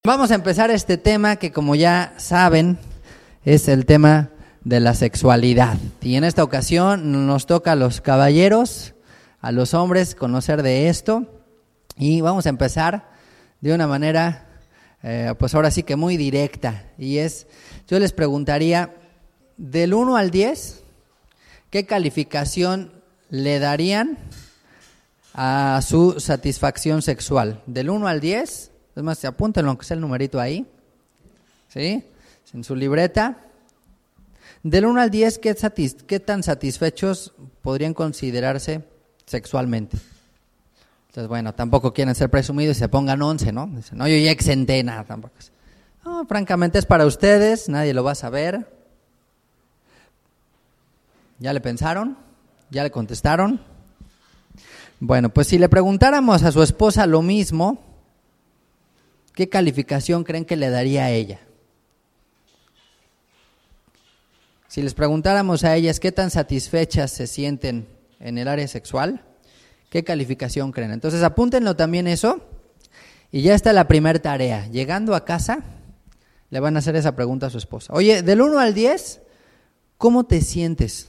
Vamos a empezar este tema que, como ya saben, es el tema de la sexualidad. Y en esta ocasión nos toca a los caballeros, a los hombres, conocer de esto. Y vamos a empezar de una manera, pues ahora sí que muy directa. Y es, yo les preguntaría, del 1 al 10, ¿qué calificación le darían a su satisfacción sexual? Del 1 al 10. Es más, apúntenlo, aunque sea el numerito ahí, ¿sí? En su libreta. Del 1 al 10, ¿qué tan satisfechos podrían considerarse sexualmente? Entonces, bueno, tampoco quieren ser presumidos y se pongan 11, ¿no? Dicen, no, yo ya exenté nada, tampoco. No, francamente es para ustedes, nadie lo va a saber. ¿Ya le pensaron? ¿Ya le contestaron? Bueno, pues si le preguntáramos a su esposa lo mismo, ¿qué calificación creen que le daría a ella? Si les preguntáramos a ellas qué tan satisfechas se sienten en el área sexual, ¿qué calificación creen? Entonces apúntenlo también eso, y ya está la primera tarea. Llegando a casa, le van a hacer esa pregunta a su esposa. Oye, del 1 al 10, ¿cómo te sientes?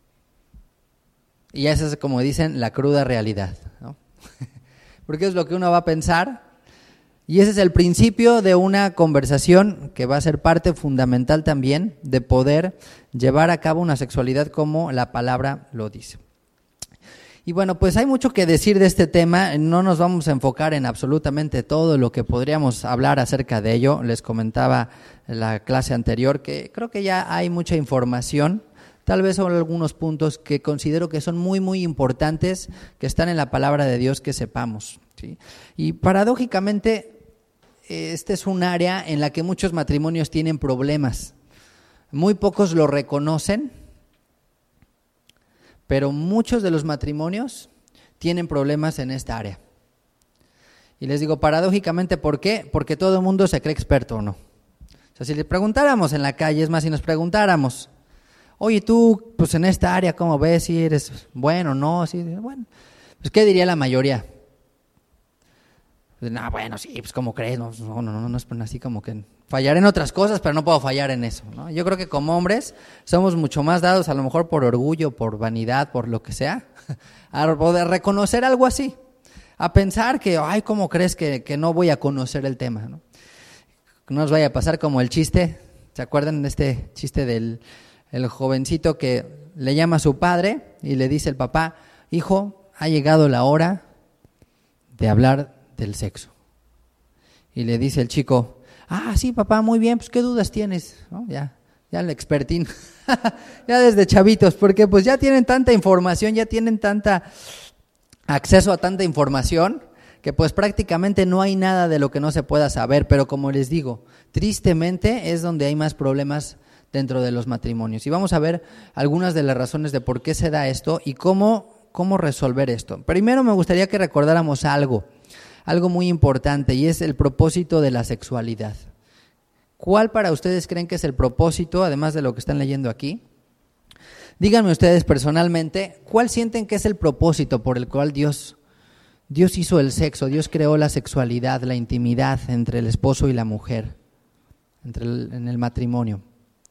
Y esa es, como dicen, la cruda realidad, ¿no? Porque es lo que uno va a pensar. Y ese es el principio de una conversación que va a ser parte fundamental también de poder llevar a cabo una sexualidad como la palabra lo dice. Y bueno, pues hay mucho que decir de este tema, no nos vamos a enfocar en absolutamente todo lo que podríamos hablar acerca de ello. Les comentaba en la clase anterior que creo que ya hay mucha información, tal vez sobre algunos puntos que considero que son muy, muy importantes, que están en la palabra de Dios que sepamos, ¿sí? Y paradójicamente, este es un área en la que muchos matrimonios tienen problemas. Muy pocos lo reconocen, pero muchos de los matrimonios tienen problemas en esta área. Y les digo paradójicamente, ¿por qué? Porque todo el mundo se cree experto, ¿no? O sea, si le preguntáramos en la calle, es más, si nos preguntáramos, oye, tú, pues en esta área, ¿cómo ves? Si eres bueno, no, sí, bueno, pues ¿qué diría la mayoría? No, bueno, sí, pues ¿cómo crees? No es así como que fallaré en otras cosas, pero no puedo fallar en eso, ¿no? Yo creo que como hombres somos mucho más dados, a lo mejor por orgullo, por vanidad, por lo que sea, a poder reconocer algo así, a pensar que, ay, ¿cómo crees que no voy a conocer el tema, ¿no? No nos vaya a pasar como el chiste, ¿se acuerdan de este chiste del el jovencito que le llama a su padre y le dice el papá, hijo, ha llegado la hora de hablar del sexo? Y le dice el chico, sí, papá, muy bien, pues ¿qué dudas tienes? ¿No? Ya el expertín, ya desde chavitos, porque pues ya tienen tanta información, ya tienen tanta acceso a tanta información, que pues prácticamente no hay nada de lo que no se pueda saber, pero como les digo, tristemente es donde hay más problemas dentro de los matrimonios. Y vamos a ver algunas de las razones de por qué se da esto y cómo resolver esto. Primero me gustaría que recordáramos algo muy importante, y es el propósito de la sexualidad. ¿Cuál para ustedes creen que es el propósito, además de lo que están leyendo aquí? Díganme ustedes personalmente, ¿cuál sienten que es el propósito por el cual Dios hizo el sexo? Dios creó la sexualidad, la intimidad entre el esposo y la mujer, en el matrimonio.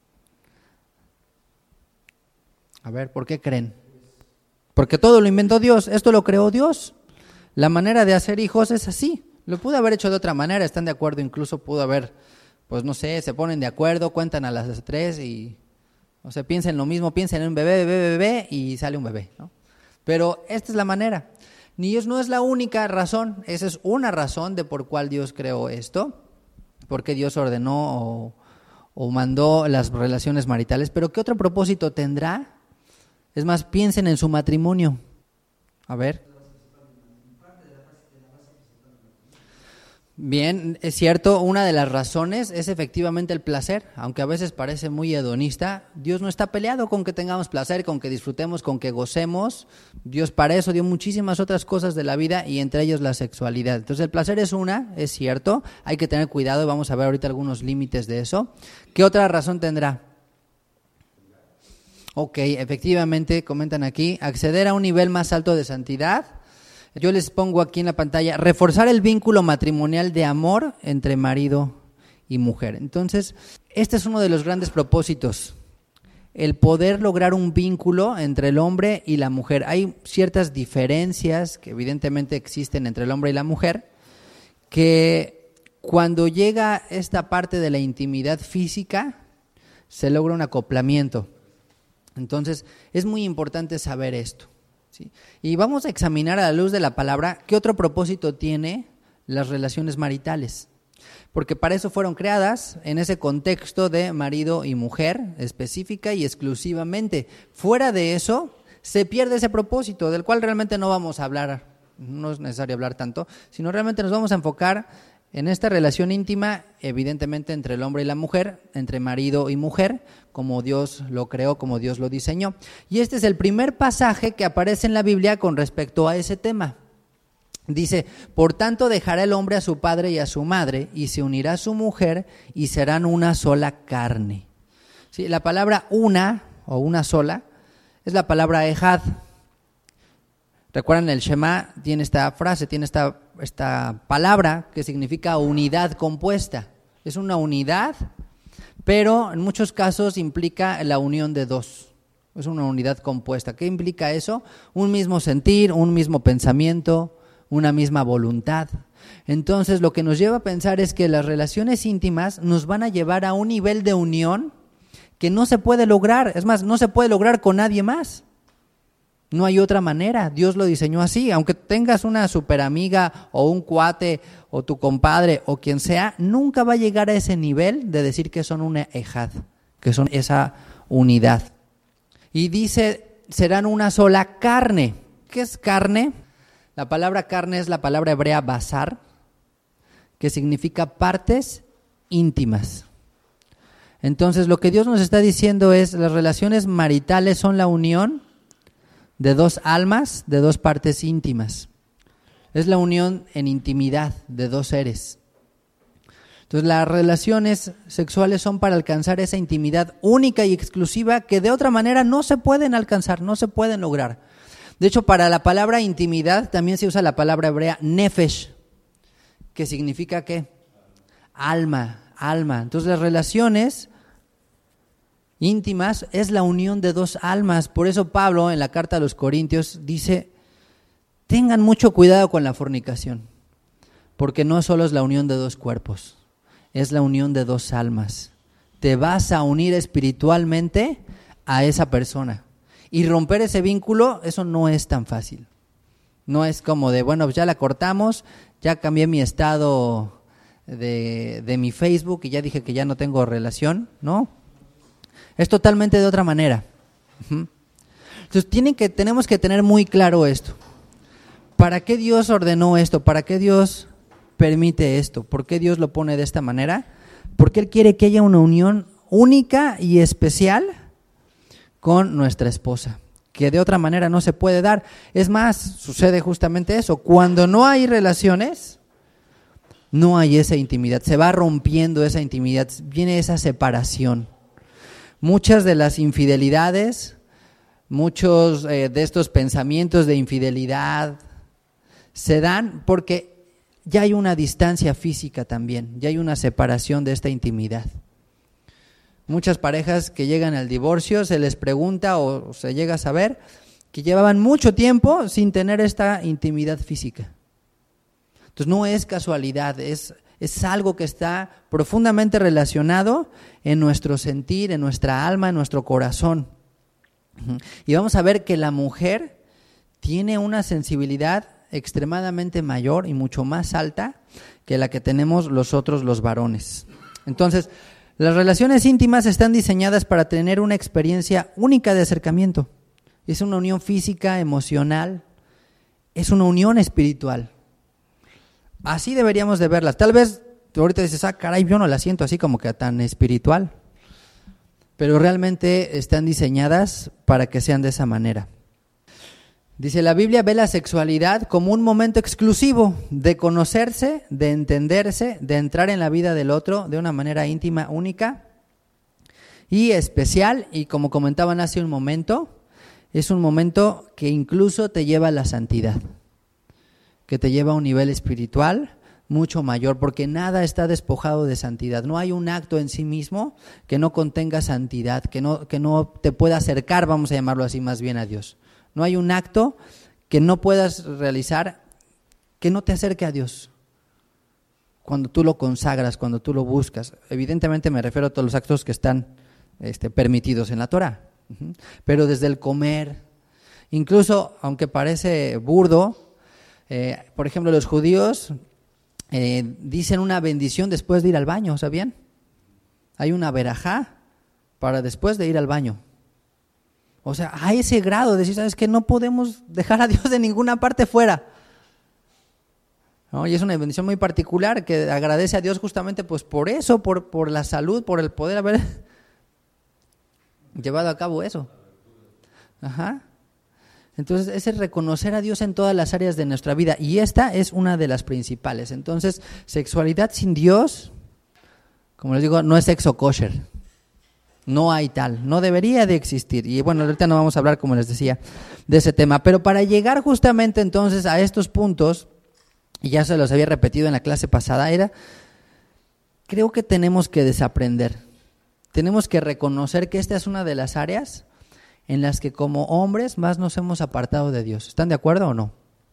A ver, ¿por qué creen? Porque todo lo inventó Dios, esto lo creó Dios. La manera de hacer hijos es así. Lo pudo haber hecho de otra manera, están de acuerdo, incluso pudo haber, pues no sé, se ponen de acuerdo, cuentan a las 3 y, o sea, piensen lo mismo, piensen en un bebé y sale un bebé, ¿no? Pero esta es la manera. Ni Dios no es la única razón, esa es una razón de por cuál Dios creó esto, porque Dios ordenó o mandó las relaciones maritales, pero ¿qué otro propósito tendrá? Es más, piensen en su matrimonio. A ver. Bien, es cierto, una de las razones es efectivamente el placer, aunque a veces parece muy hedonista. Dios no está peleado con que tengamos placer, con que disfrutemos, con que gocemos. Dios para eso dio muchísimas otras cosas de la vida y entre ellos la sexualidad. Entonces el placer es es cierto, hay que tener cuidado y vamos a ver ahorita algunos límites de eso. ¿Qué otra razón tendrá? Ok, efectivamente, comentan aquí, acceder a un nivel más alto de santidad. Yo les pongo aquí en la pantalla, reforzar el vínculo matrimonial de amor entre marido y mujer. Entonces, este es uno de los grandes propósitos, el poder lograr un vínculo entre el hombre y la mujer. Hay ciertas diferencias que evidentemente existen entre el hombre y la mujer, que cuando llega esta parte de la intimidad física, se logra un acoplamiento. Entonces, es muy importante saber esto, ¿sí? Y vamos a examinar a la luz de la palabra qué otro propósito tiene las relaciones maritales. Porque para eso fueron creadas, en ese contexto de marido y mujer, específica y exclusivamente. Fuera de eso, se pierde ese propósito, del cual realmente no vamos a hablar, no es necesario hablar tanto, sino realmente nos vamos a enfocar en esta relación íntima, evidentemente entre el hombre y la mujer, entre marido y mujer, como Dios lo creó, como Dios lo diseñó. Y este es el primer pasaje que aparece en la Biblia con respecto a ese tema. Dice, por tanto dejará el hombre a su padre y a su madre, y se unirá a su mujer, y serán una sola carne. ¿Sí? La palabra una, o una sola, es la palabra ejad. Recuerdan, el Shema tiene esta frase, tiene esta palabra que significa unidad compuesta. Es una unidad, pero en muchos casos implica la unión de dos. Es una unidad compuesta. ¿Qué implica eso? Un mismo sentir, un mismo pensamiento, una misma voluntad. Entonces, lo que nos lleva a pensar es que las relaciones íntimas nos van a llevar a un nivel de unión que no se puede lograr. Es más, no se puede lograr con nadie más. No hay otra manera. Dios lo diseñó así. Aunque tengas una super amiga o un cuate o tu compadre o quien sea, nunca va a llegar a ese nivel de decir que son una ejad, que son esa unidad. Y dice, serán una sola carne. ¿Qué es carne? La palabra carne es la palabra hebrea basar, que significa partes íntimas. Entonces, lo que Dios nos está diciendo es, las relaciones maritales son la unión de dos almas, de dos partes íntimas. Es la unión en intimidad de dos seres. Entonces, las relaciones sexuales son para alcanzar esa intimidad única y exclusiva que de otra manera no se pueden alcanzar, no se pueden lograr. De hecho, para la palabra intimidad también se usa la palabra hebrea nefesh, que significa ¿qué? Alma. Entonces, las relaciones íntimas es la unión de dos almas. Por eso Pablo en la carta a los Corintios dice, tengan mucho cuidado con la fornicación, porque no solo es la unión de dos cuerpos, es la unión de dos almas. Te vas a unir espiritualmente a esa persona. Y romper ese vínculo, eso no es tan fácil. No es como de, bueno, pues ya la cortamos, ya cambié mi estado de mi Facebook y ya dije que ya no tengo relación, ¿no? Es totalmente de otra manera. Entonces tenemos que tener muy claro esto. ¿Para qué Dios ordenó esto? ¿Para qué Dios permite esto? ¿Por qué Dios lo pone de esta manera? Porque Él quiere que haya una unión única y especial con nuestra esposa, que de otra manera no se puede dar. Es más, sucede justamente eso. Cuando no hay relaciones, no hay esa intimidad. Se va rompiendo esa intimidad, viene esa separación. Muchas de las infidelidades, muchos de estos pensamientos de infidelidad se dan porque ya hay una distancia física también, ya hay una separación de esta intimidad. Muchas parejas que llegan al divorcio se les pregunta o se llega a saber que llevaban mucho tiempo sin tener esta intimidad física. Entonces no es casualidad, es algo que está profundamente relacionado en nuestro sentir, en nuestra alma, en nuestro corazón. Y vamos a ver que la mujer tiene una sensibilidad extremadamente mayor y mucho más alta que la que tenemos los varones. Entonces, las relaciones íntimas están diseñadas para tener una experiencia única de acercamiento. Es una unión física, emocional, es una unión espiritual. Así deberíamos de verlas. Tal vez tú ahorita dices, caray, yo no la siento así como que tan espiritual. Pero realmente están diseñadas para que sean de esa manera. Dice, la Biblia ve la sexualidad como un momento exclusivo de conocerse, de entenderse, de entrar en la vida del otro de una manera íntima, única y especial. Y como comentaban hace un momento, es un momento que incluso te lleva a la santidad. que te lleva a un nivel espiritual mucho mayor, porque nada está despojado de santidad. No hay un acto en sí mismo que no contenga santidad, que no te pueda acercar, vamos a llamarlo así, más bien a Dios. No hay un acto que no puedas realizar que no te acerque a Dios. Cuando tú lo consagras, cuando tú lo buscas. Evidentemente me refiero a todos los actos que están permitidos en la Torá. Pero desde el comer, incluso aunque parece burdo, por ejemplo los judíos dicen una bendición después de ir al baño, ¿sabían? Hay una verajá para después de ir al baño. O sea, a ese grado de decir, ¿sabes qué? No podemos dejar a Dios de ninguna parte fuera, ¿no? Y es una bendición muy particular que agradece a Dios justamente pues por eso, por la salud, por el poder haber llevado a cabo eso. Ajá. Entonces, ese es reconocer a Dios en todas las áreas de nuestra vida, y esta es una de las principales. Entonces, sexualidad sin Dios, como les digo, no es sexo kosher. No hay tal, no debería de existir. Y bueno, ahorita no vamos a hablar, como les decía, de ese tema. Pero para llegar justamente entonces a estos puntos, y ya se los había repetido en la clase pasada, creo que tenemos que desaprender. Tenemos que reconocer que esta es una de las áreas en las que como hombres más nos hemos apartado de Dios. ¿Están de acuerdo o no?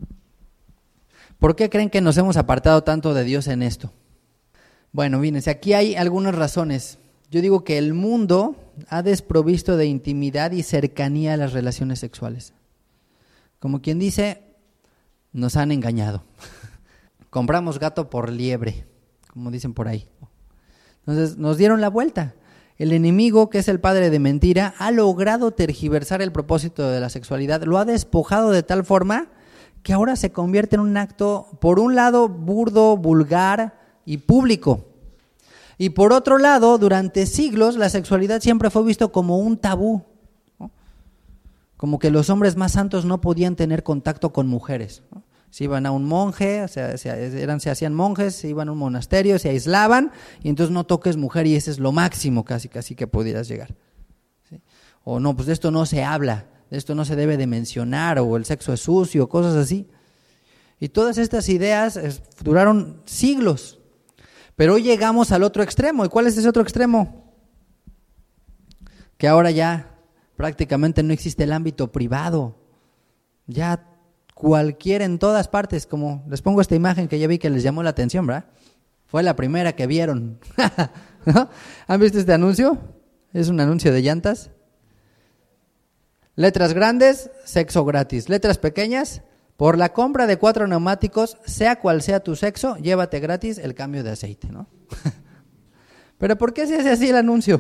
¿Por qué creen que nos hemos apartado tanto de Dios en esto? Bueno, fíjense, aquí hay algunas razones. Yo digo que el mundo ha desprovisto de intimidad y cercanía a las relaciones sexuales. Como quien dice, nos han engañado. Compramos gato por liebre, como dicen por ahí. Entonces nos dieron la vuelta. El enemigo, que es el padre de mentira, ha logrado tergiversar el propósito de la sexualidad, lo ha despojado de tal forma que ahora se convierte en un acto, por un lado, burdo, vulgar y público. Y por otro lado, durante siglos, la sexualidad siempre fue visto como un tabú, ¿no? Como que los hombres más santos no podían tener contacto con mujeres, ¿no? Se iban a un monje, o sea, se hacían monjes, se iban a un monasterio, se aislaban, y entonces no toques mujer, y ese es lo máximo casi que pudieras llegar, ¿sí? O no, pues de esto no se habla, de esto no se debe de mencionar, o el sexo es sucio, cosas así. Y todas estas ideas duraron siglos, pero hoy llegamos al otro extremo. ¿Y cuál es ese otro extremo? Que ahora ya prácticamente no existe el ámbito privado, ya cualquiera en todas partes, como les pongo esta imagen que ya vi que les llamó la atención, ¿verdad? Fue la primera que vieron. ¿No? ¿Han visto este anuncio? Es un anuncio de llantas. Letras grandes, sexo gratis. Letras pequeñas, por la compra de 4 neumáticos, sea cual sea tu sexo, llévate gratis el cambio de aceite, ¿no? ¿Pero por qué se hace así el anuncio?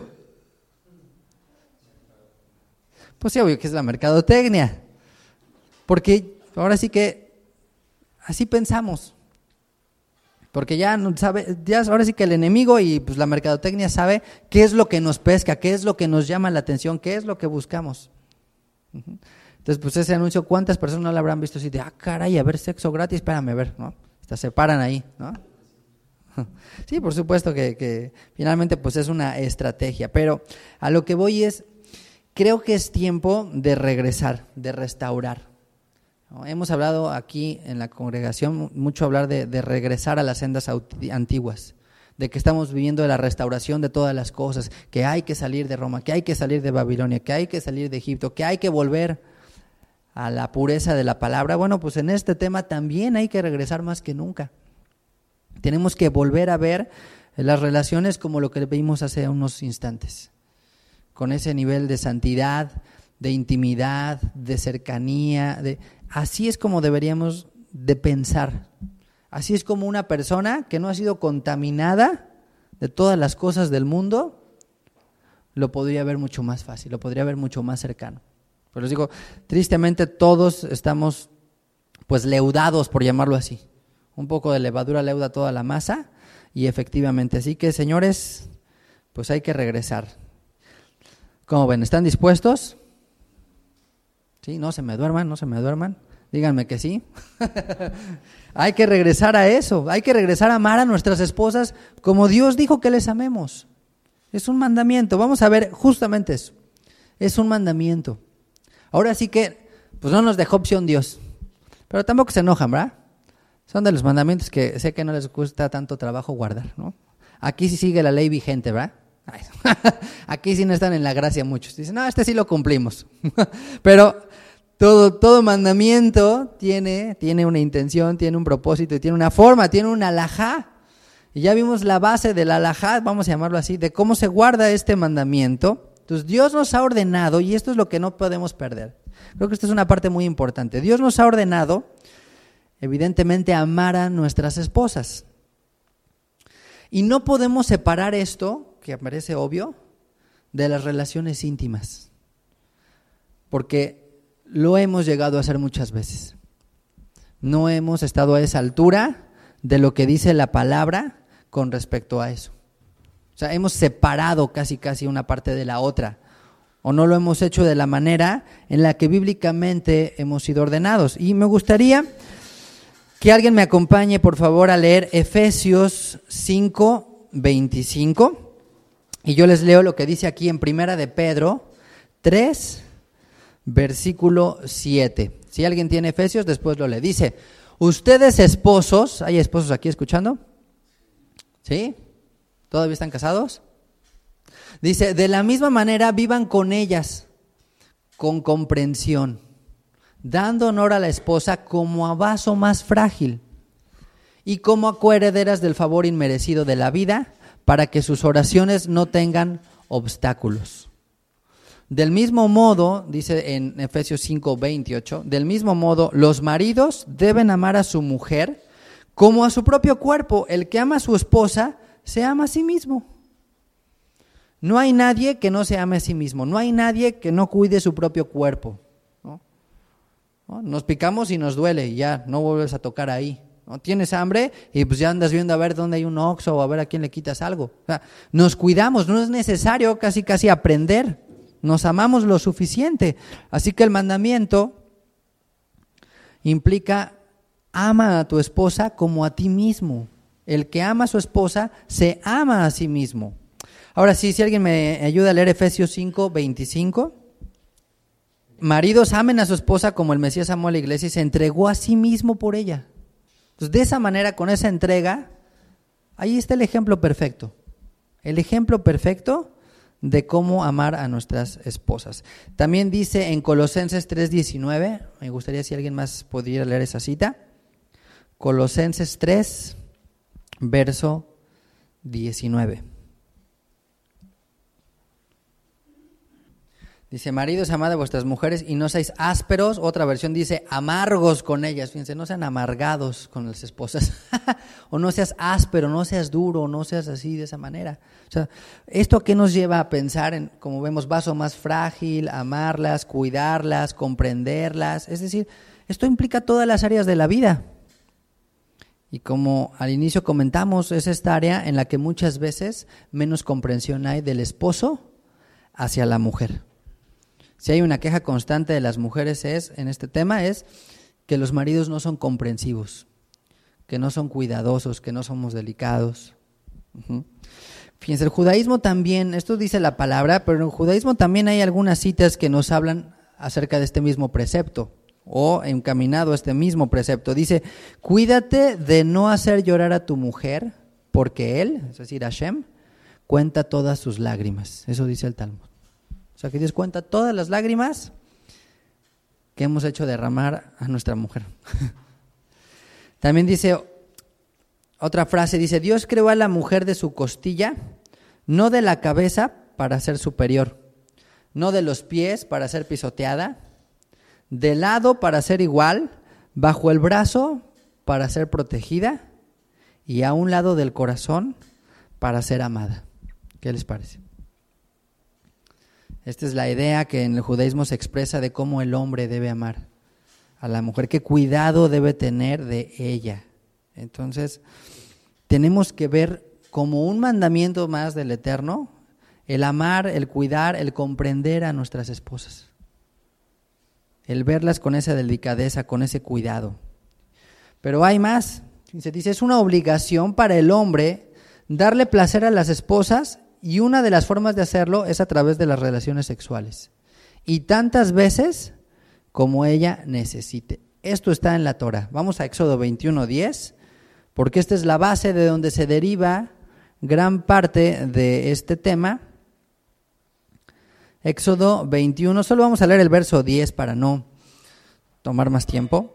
Pues sí, obvio que es la mercadotecnia. Porque ahora sí que así pensamos. Porque ya ahora sí que el enemigo y pues la mercadotecnia sabe qué es lo que nos pesca, qué es lo que nos llama la atención, qué es lo que buscamos. Entonces, pues ese anuncio, ¿cuántas personas no lo habrán visto así de, caray, a ver, sexo gratis, espérame, a ver, ¿no? Hasta se paran ahí, ¿no? Sí, por supuesto que finalmente pues es una estrategia, pero a lo que voy es, creo que es tiempo de regresar, de restaurar, ¿no? Hemos hablado aquí en la congregación mucho hablar de regresar a las sendas antiguas, de que estamos viviendo la restauración de todas las cosas, que hay que salir de Roma, que hay que salir de Babilonia, que hay que salir de Egipto, que hay que volver a la pureza de la palabra. Bueno, pues en este tema también hay que regresar más que nunca. Tenemos que volver a ver las relaciones como lo que vimos hace unos instantes, con ese nivel de santidad, de intimidad, de cercanía, así es como deberíamos de pensar. Así es como una persona que no ha sido contaminada de todas las cosas del mundo lo podría ver mucho más fácil, lo podría ver mucho más cercano. Pero les digo, tristemente todos estamos pues leudados, por llamarlo así. Un poco de levadura leuda toda la masa, y efectivamente, así que señores, pues hay que regresar. ¿Cómo ven? ¿Están dispuestos? ¿Sí? No se me duerman. Díganme que sí. Hay que regresar a eso, hay que regresar a amar a nuestras esposas como Dios dijo que les amemos. Es un mandamiento, vamos a ver justamente eso, es un mandamiento. Ahora sí que, pues no nos dejó opción Dios, pero tampoco se enojan, ¿verdad? Son de los mandamientos que sé que no les cuesta tanto trabajo guardar, ¿no? Aquí sí sigue la ley vigente, ¿verdad? Ay, aquí sí no están en la gracia muchos. Dicen, no, este sí lo cumplimos. Pero todo mandamiento tiene una intención, tiene un propósito, tiene una forma, tiene un alajá. Y ya vimos la base del alajá, vamos a llamarlo así, de cómo se guarda este mandamiento. Entonces Dios nos ha ordenado, y esto es lo que no podemos perder. Creo que esta es una parte muy importante. Dios nos ha ordenado, evidentemente, amar a nuestras esposas. Y no podemos separar esto, que parece obvio, de las relaciones íntimas. Porque lo hemos llegado a hacer muchas veces. No hemos estado a esa altura de lo que dice la palabra con respecto a eso. O sea, hemos separado casi una parte de la otra. O no lo hemos hecho de la manera en la que bíblicamente hemos sido ordenados. Y me gustaría que alguien me acompañe, por favor, a leer Efesios 5:25. Y yo les leo lo que dice aquí en Primera de Pedro 3, versículo 7. Si alguien tiene Efesios, después lo lee. Dice, ustedes esposos, ¿hay esposos aquí escuchando? ¿Sí? ¿Todavía están casados? Dice, de la misma manera vivan con ellas, con comprensión, dando honor a la esposa como a vaso más frágil y como a coherederas del favor inmerecido de la vida, para que sus oraciones no tengan obstáculos. Del mismo modo, dice en Efesios 5:28, del mismo modo, los maridos deben amar a su mujer como a su propio cuerpo. El que ama a su esposa se ama a sí mismo. No hay nadie que no se ame a sí mismo, no hay nadie que no cuide su propio cuerpo, ¿no? Nos picamos y nos duele y ya no vuelves a tocar ahí, ¿no? Tienes hambre y pues ya andas viendo a ver dónde hay un Oxxo o a ver a quién le quitas algo. O sea, nos cuidamos, no es necesario casi aprender, nos amamos lo suficiente. Así que el mandamiento implica ama a tu esposa como a ti mismo. El que ama a su esposa se ama a sí mismo. Ahora sí, si alguien me ayuda a leer Efesios 5:25. Maridos, amen a su esposa como el Mesías amó a la iglesia y se entregó a sí mismo por ella. Entonces, de esa manera, con esa entrega, ahí está el ejemplo perfecto. El ejemplo perfecto de cómo amar a nuestras esposas. También dice en Colosenses 3:19, me gustaría si alguien más pudiera leer esa cita. Colosenses 3, verso 19. Dice, maridos, amad a vuestras mujeres y no seáis ásperos. Otra versión dice, amargos con ellas. Fíjense, no sean amargados con las esposas. O no seas áspero, no seas duro, no seas así de esa manera. O sea, ¿esto a qué nos lleva a pensar en, como vemos, vaso más frágil, amarlas, cuidarlas, comprenderlas? Es decir, esto implica todas las áreas de la vida. Y como al inicio comentamos, es esta área en la que muchas veces menos comprensión hay del esposo hacia la mujer. Si hay una queja constante de las mujeres en este tema es que los maridos no son comprensivos, que no son cuidadosos, que no somos delicados. Fíjense, el judaísmo también, esto dice la palabra, pero en el judaísmo también hay algunas citas que nos hablan acerca de este mismo precepto o encaminado a este mismo precepto. Dice, cuídate de no hacer llorar a tu mujer porque él, es decir, Hashem, cuenta todas sus lágrimas. Eso dice el Talmud. O sea, que Dios cuenta todas las lágrimas que hemos hecho derramar a nuestra mujer. También dice, otra frase, dice, Dios creó a la mujer de su costilla, no de la cabeza para ser superior, no de los pies para ser pisoteada, de lado para ser igual, bajo el brazo para ser protegida y a un lado del corazón para ser amada. ¿Qué les parece? Esta es la idea que en el judaísmo se expresa de cómo el hombre debe amar a la mujer, qué cuidado debe tener de ella. Entonces, tenemos que ver como un mandamiento más del Eterno, el amar, el cuidar, el comprender a nuestras esposas. El verlas con esa delicadeza, con ese cuidado. Pero hay más. Se dice, es una obligación para el hombre darle placer a las esposas. Y una de las formas de hacerlo es a través de las relaciones sexuales. Y tantas veces como ella necesite. esto está en la Torah. Vamos a Éxodo 21:10, porque esta es la base de donde se deriva gran parte de este tema. Éxodo 21, solo vamos a leer el verso 10 para no tomar más tiempo.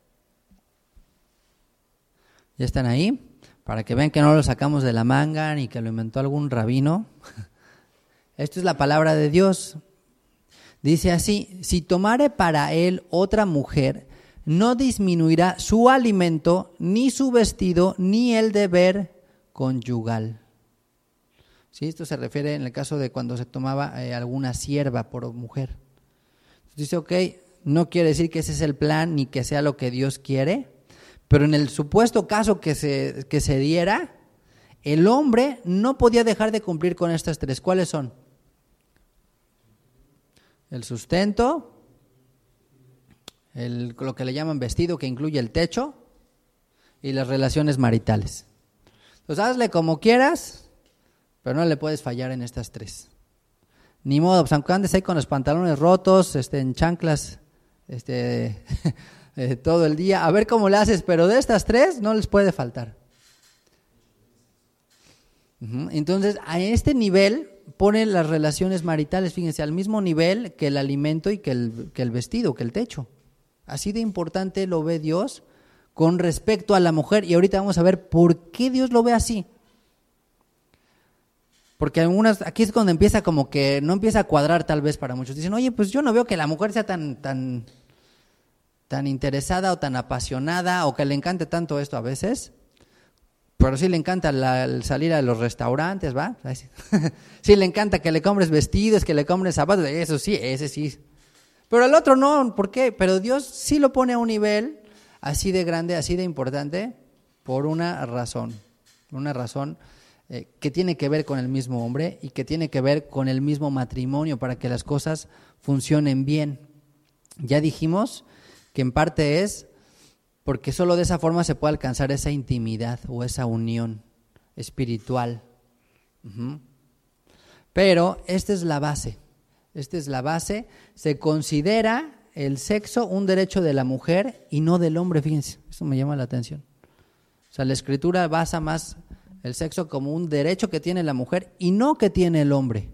¿Ya están ahí? Para que vean que no lo sacamos de la manga ni que lo inventó algún rabino. Esto es la palabra de Dios. Dice así: si tomare para él otra mujer, no disminuirá su alimento, ni su vestido, ni el deber conyugal. ¿Sí? Esto se refiere en el caso de cuando se tomaba alguna sierva por mujer. Dice, ok, no quiere decir que ese es el plan ni que sea lo que Dios quiere, pero en el supuesto caso que se diera, el hombre no podía dejar de cumplir con estas tres. ¿Cuáles son? El sustento, lo que le llaman vestido, que incluye el techo, y las relaciones maritales. Entonces hazle como quieras, pero no le puedes fallar en estas tres. Ni modo, pues aunque andes ahí con los pantalones rotos, en chanclas, todo el día, a ver cómo le haces, pero de estas tres no les puede faltar. Entonces, a este nivel ponen las relaciones maritales, fíjense, al mismo nivel que el alimento y que el vestido, que el techo. Así de importante lo ve Dios con respecto a la mujer, y ahorita vamos a ver por qué Dios lo ve así. Porque aquí es cuando empieza como que no empieza a cuadrar tal vez para muchos. Dicen, oye, pues yo no veo que la mujer sea tan interesada o tan apasionada o que le encante tanto esto a veces. Pero sí le encanta el salir a los restaurantes, ¿va? Sí le encanta que le compres vestidos, que le compres zapatos, eso sí, ese sí. Pero el otro no, ¿por qué? Pero Dios sí lo pone a un nivel así de grande, así de importante, por una razón que tiene que ver con el mismo hombre y que tiene que ver con el mismo matrimonio para que las cosas funcionen bien. Ya dijimos que en parte es porque solo de esa forma se puede alcanzar esa intimidad o esa unión espiritual. Pero esta es la base. Se considera el sexo un derecho de la mujer y no del hombre, fíjense, eso me llama la atención. O sea, la Escritura basa más el sexo como un derecho que tiene la mujer y no que tiene el hombre.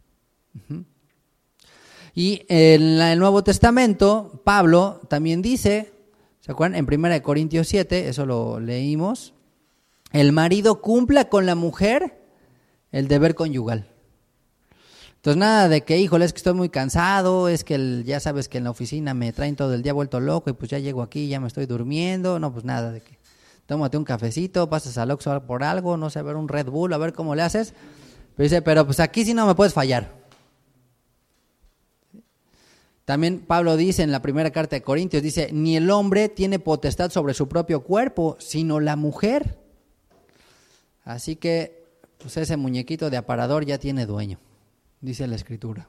Y en el Nuevo Testamento, Pablo también dice, ¿se acuerdan? En 1 Corintios 7, eso lo leímos, el marido cumpla con la mujer el deber conyugal. Entonces nada de que, híjole, es que estoy muy cansado, es que ya sabes que en la oficina me traen todo el día vuelto loco y pues ya llego aquí, ya me estoy durmiendo, no, pues nada de que tómate un cafecito, pasas al Oxxo por algo, no sé, a ver un Red Bull, a ver cómo le haces. Pero dice, pero pues aquí sí no me puedes fallar. También Pablo dice en la primera carta de Corintios, dice, ni el hombre tiene potestad sobre su propio cuerpo, sino la mujer. Así que, pues ese muñequito de aparador ya tiene dueño, dice la Escritura.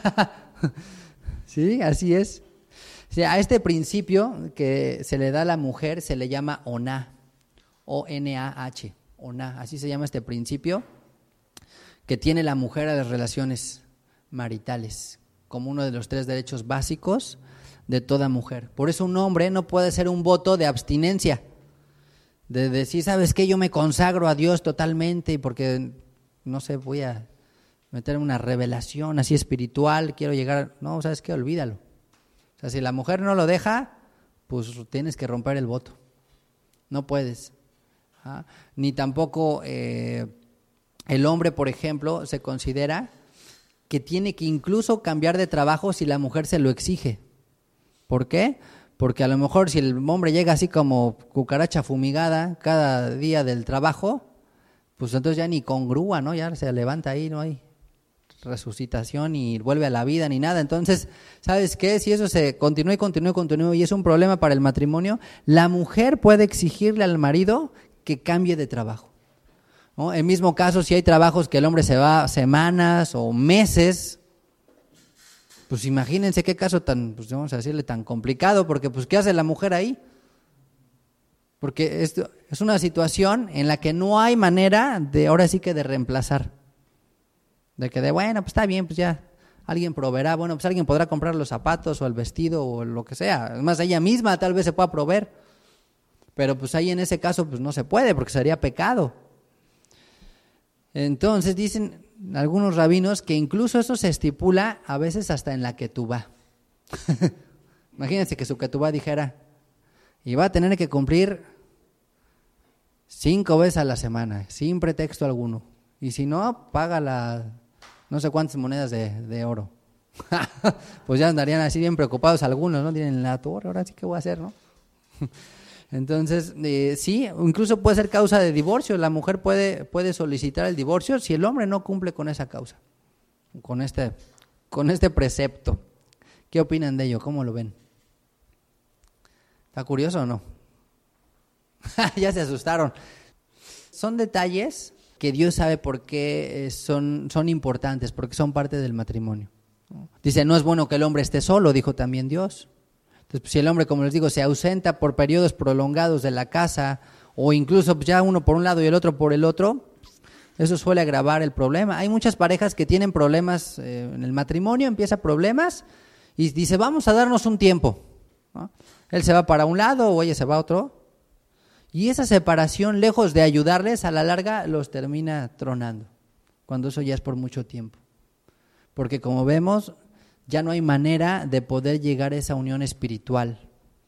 Sí, así es. O sea, a este principio que se le da a la mujer se le llama oná, O-N-A-H, oná, así se llama este principio que tiene la mujer a las relaciones maritales, como uno de los 3 derechos básicos de toda mujer. Por eso un hombre no puede hacer un voto de abstinencia, de decir, ¿sabes qué? Yo me consagro a Dios totalmente porque, no sé, voy a meter una revelación así espiritual, quiero llegar, no, ¿sabes qué? Olvídalo. O sea, si la mujer no lo deja, pues tienes que romper el voto. No puedes. Ni tampoco el hombre, por ejemplo, se considera que tiene que incluso cambiar de trabajo si la mujer se lo exige. ¿Por qué? Porque a lo mejor si el hombre llega así como cucaracha fumigada cada día del trabajo, pues entonces ya ni con grúa, ¿no? Ya se levanta ahí, no hay resucitación y vuelve a la vida ni nada. Entonces, ¿sabes qué? Si eso se continúa y es un problema para el matrimonio, la mujer puede exigirle al marido que cambie de trabajo, ¿no? En mismo caso, si hay trabajos que el hombre se va semanas o meses, pues imagínense qué caso tan, pues vamos a decirle, tan complicado, porque pues ¿qué hace la mujer ahí? Porque esto es una situación en la que no hay manera de, ahora sí que de reemplazar. De que bueno, pues está bien, pues ya, alguien proveerá, bueno, pues alguien podrá comprar los zapatos o el vestido o lo que sea. Además, ella misma tal vez se pueda proveer. Pero pues ahí en ese caso pues no se puede porque sería pecado. Entonces dicen algunos rabinos que incluso eso se estipula a veces hasta en la ketubá. Imagínense que su ketubá dijera, y va a tener que cumplir 5 veces a la semana, sin pretexto alguno. Y si no, paga las no sé cuántas monedas de oro. Pues ya andarían así bien preocupados algunos, ¿no? Tienen la torre, ahora sí que voy a hacer, ¿no? Entonces, sí, incluso puede ser causa de divorcio. La mujer puede solicitar el divorcio si el hombre no cumple con esa causa, con este precepto. ¿Qué opinan de ello? ¿Cómo lo ven? ¿Está curioso o no? Ya se asustaron. Son detalles que Dios sabe por qué son importantes, porque son parte del matrimonio. Dice, no es bueno que el hombre esté solo, dijo también Dios. Entonces, pues, si el hombre, como les digo, se ausenta por periodos prolongados de la casa, o incluso ya uno por un lado y el otro por el otro, eso suele agravar el problema. Hay muchas parejas que tienen problemas en el matrimonio, empieza problemas, y dice, vamos a darnos un tiempo, ¿no? Él se va para un lado o ella se va a otro, y esa separación, lejos de ayudarles, a la larga los termina tronando, cuando eso ya es por mucho tiempo. Porque como vemos, ya no hay manera de poder llegar a esa unión espiritual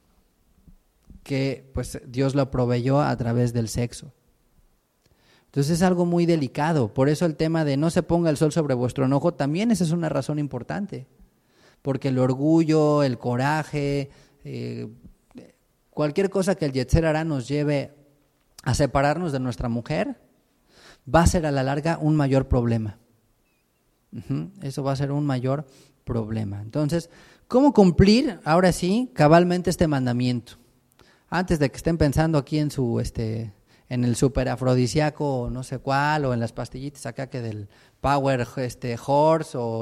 que pues Dios lo proveyó a través del sexo. Entonces es algo muy delicado. Por eso el tema de no se ponga el sol sobre vuestro enojo, también esa es una razón importante. Porque el orgullo, el coraje, cualquier cosa que el Yetzer Hará nos lleve a separarnos de nuestra mujer, va a ser a la larga un mayor problema. Eso va a ser un mayor problema. Entonces, ¿cómo cumplir ahora sí cabalmente este mandamiento? Antes de que estén pensando aquí en en el super afrodisíaco o no sé cuál, o en las pastillitas acá que del Power Horse o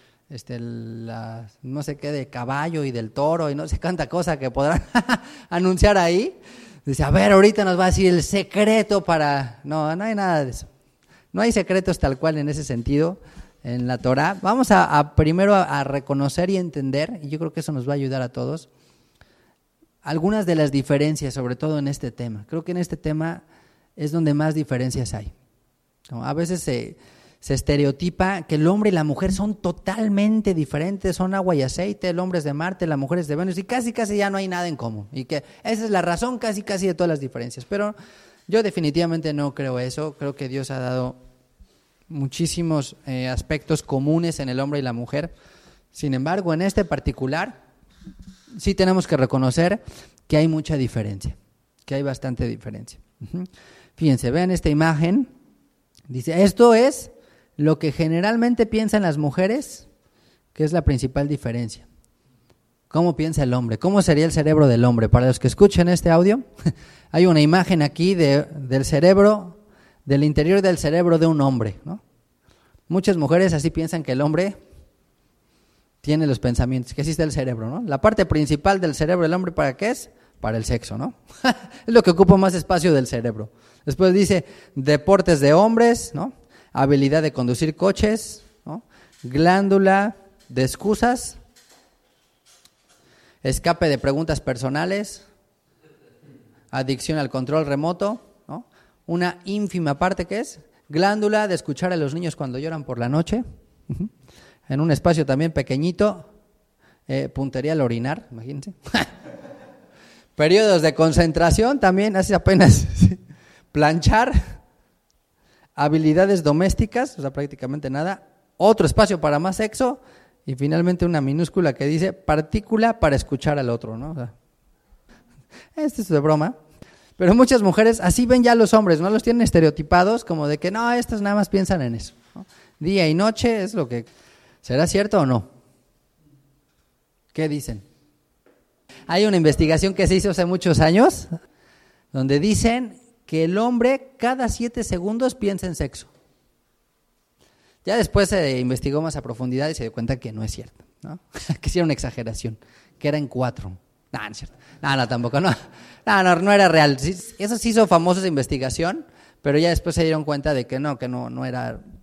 no sé qué de caballo y del toro y no sé cuánta cosa que podrán anunciar ahí. Dice, a ver, ahorita nos va a decir el secreto para... No hay nada de eso. No hay secretos tal cual en ese sentido en la Torah. Vamos primero a reconocer y entender, y yo creo que eso nos va a ayudar a todos, algunas de las diferencias, sobre todo en este tema. Creo que en este tema es donde más diferencias hay. A veces se estereotipa que el hombre y la mujer son totalmente diferentes, son agua y aceite, el hombre es de Marte, la mujer es de Venus, y casi ya no hay nada en común, y que esa es la razón casi de todas las diferencias. Pero yo definitivamente no creo eso. Creo que Dios ha dado muchísimos aspectos comunes en el hombre y la mujer. Sin embargo, en este particular sí tenemos que reconocer que hay mucha diferencia, que hay bastante diferencia. Fíjense, vean esta imagen. Dice, esto es lo que generalmente piensan las mujeres, que es la principal diferencia. ¿Cómo piensa el hombre? ¿Cómo sería el cerebro del hombre? Para los que escuchen este audio, hay una imagen aquí del cerebro, del interior del cerebro de un hombre, ¿no? Muchas mujeres así piensan que el hombre tiene los pensamientos, que así está el cerebro, ¿no? La parte principal del cerebro del hombre, ¿para qué es? Para el sexo, ¿no? Es lo que ocupa más espacio del cerebro. Después dice deportes de hombres, ¿no? Habilidad de conducir coches, ¿no? Glándula de excusas, escape de preguntas personales, adicción al control remoto, ¿no? Una ínfima parte que es glándula de escuchar a los niños cuando lloran por la noche, en un espacio también pequeñito, puntería al orinar, imagínense. Periodos de concentración también, hace apenas planchar, habilidades domésticas, o sea, prácticamente nada, otro espacio para más sexo y finalmente una minúscula que dice partícula para escuchar al otro, ¿no? O sea, esto es de broma, pero muchas mujeres así ven ya a los hombres, ¿no? Los tienen estereotipados como de que no, estos nada más piensan en eso, ¿no? Día y noche es lo que... ¿Será cierto o no? ¿Qué dicen? Hay una investigación que se hizo hace muchos años donde dicen que el hombre cada 7 segundos piensa en sexo. Ya después se investigó más a profundidad y se dio cuenta que no es cierto, ¿no? Que sí era una exageración, que era en 4. No es cierto. No, tampoco, no era real. Eso se hizo famosa esa investigación, pero ya después se dieron cuenta de que no era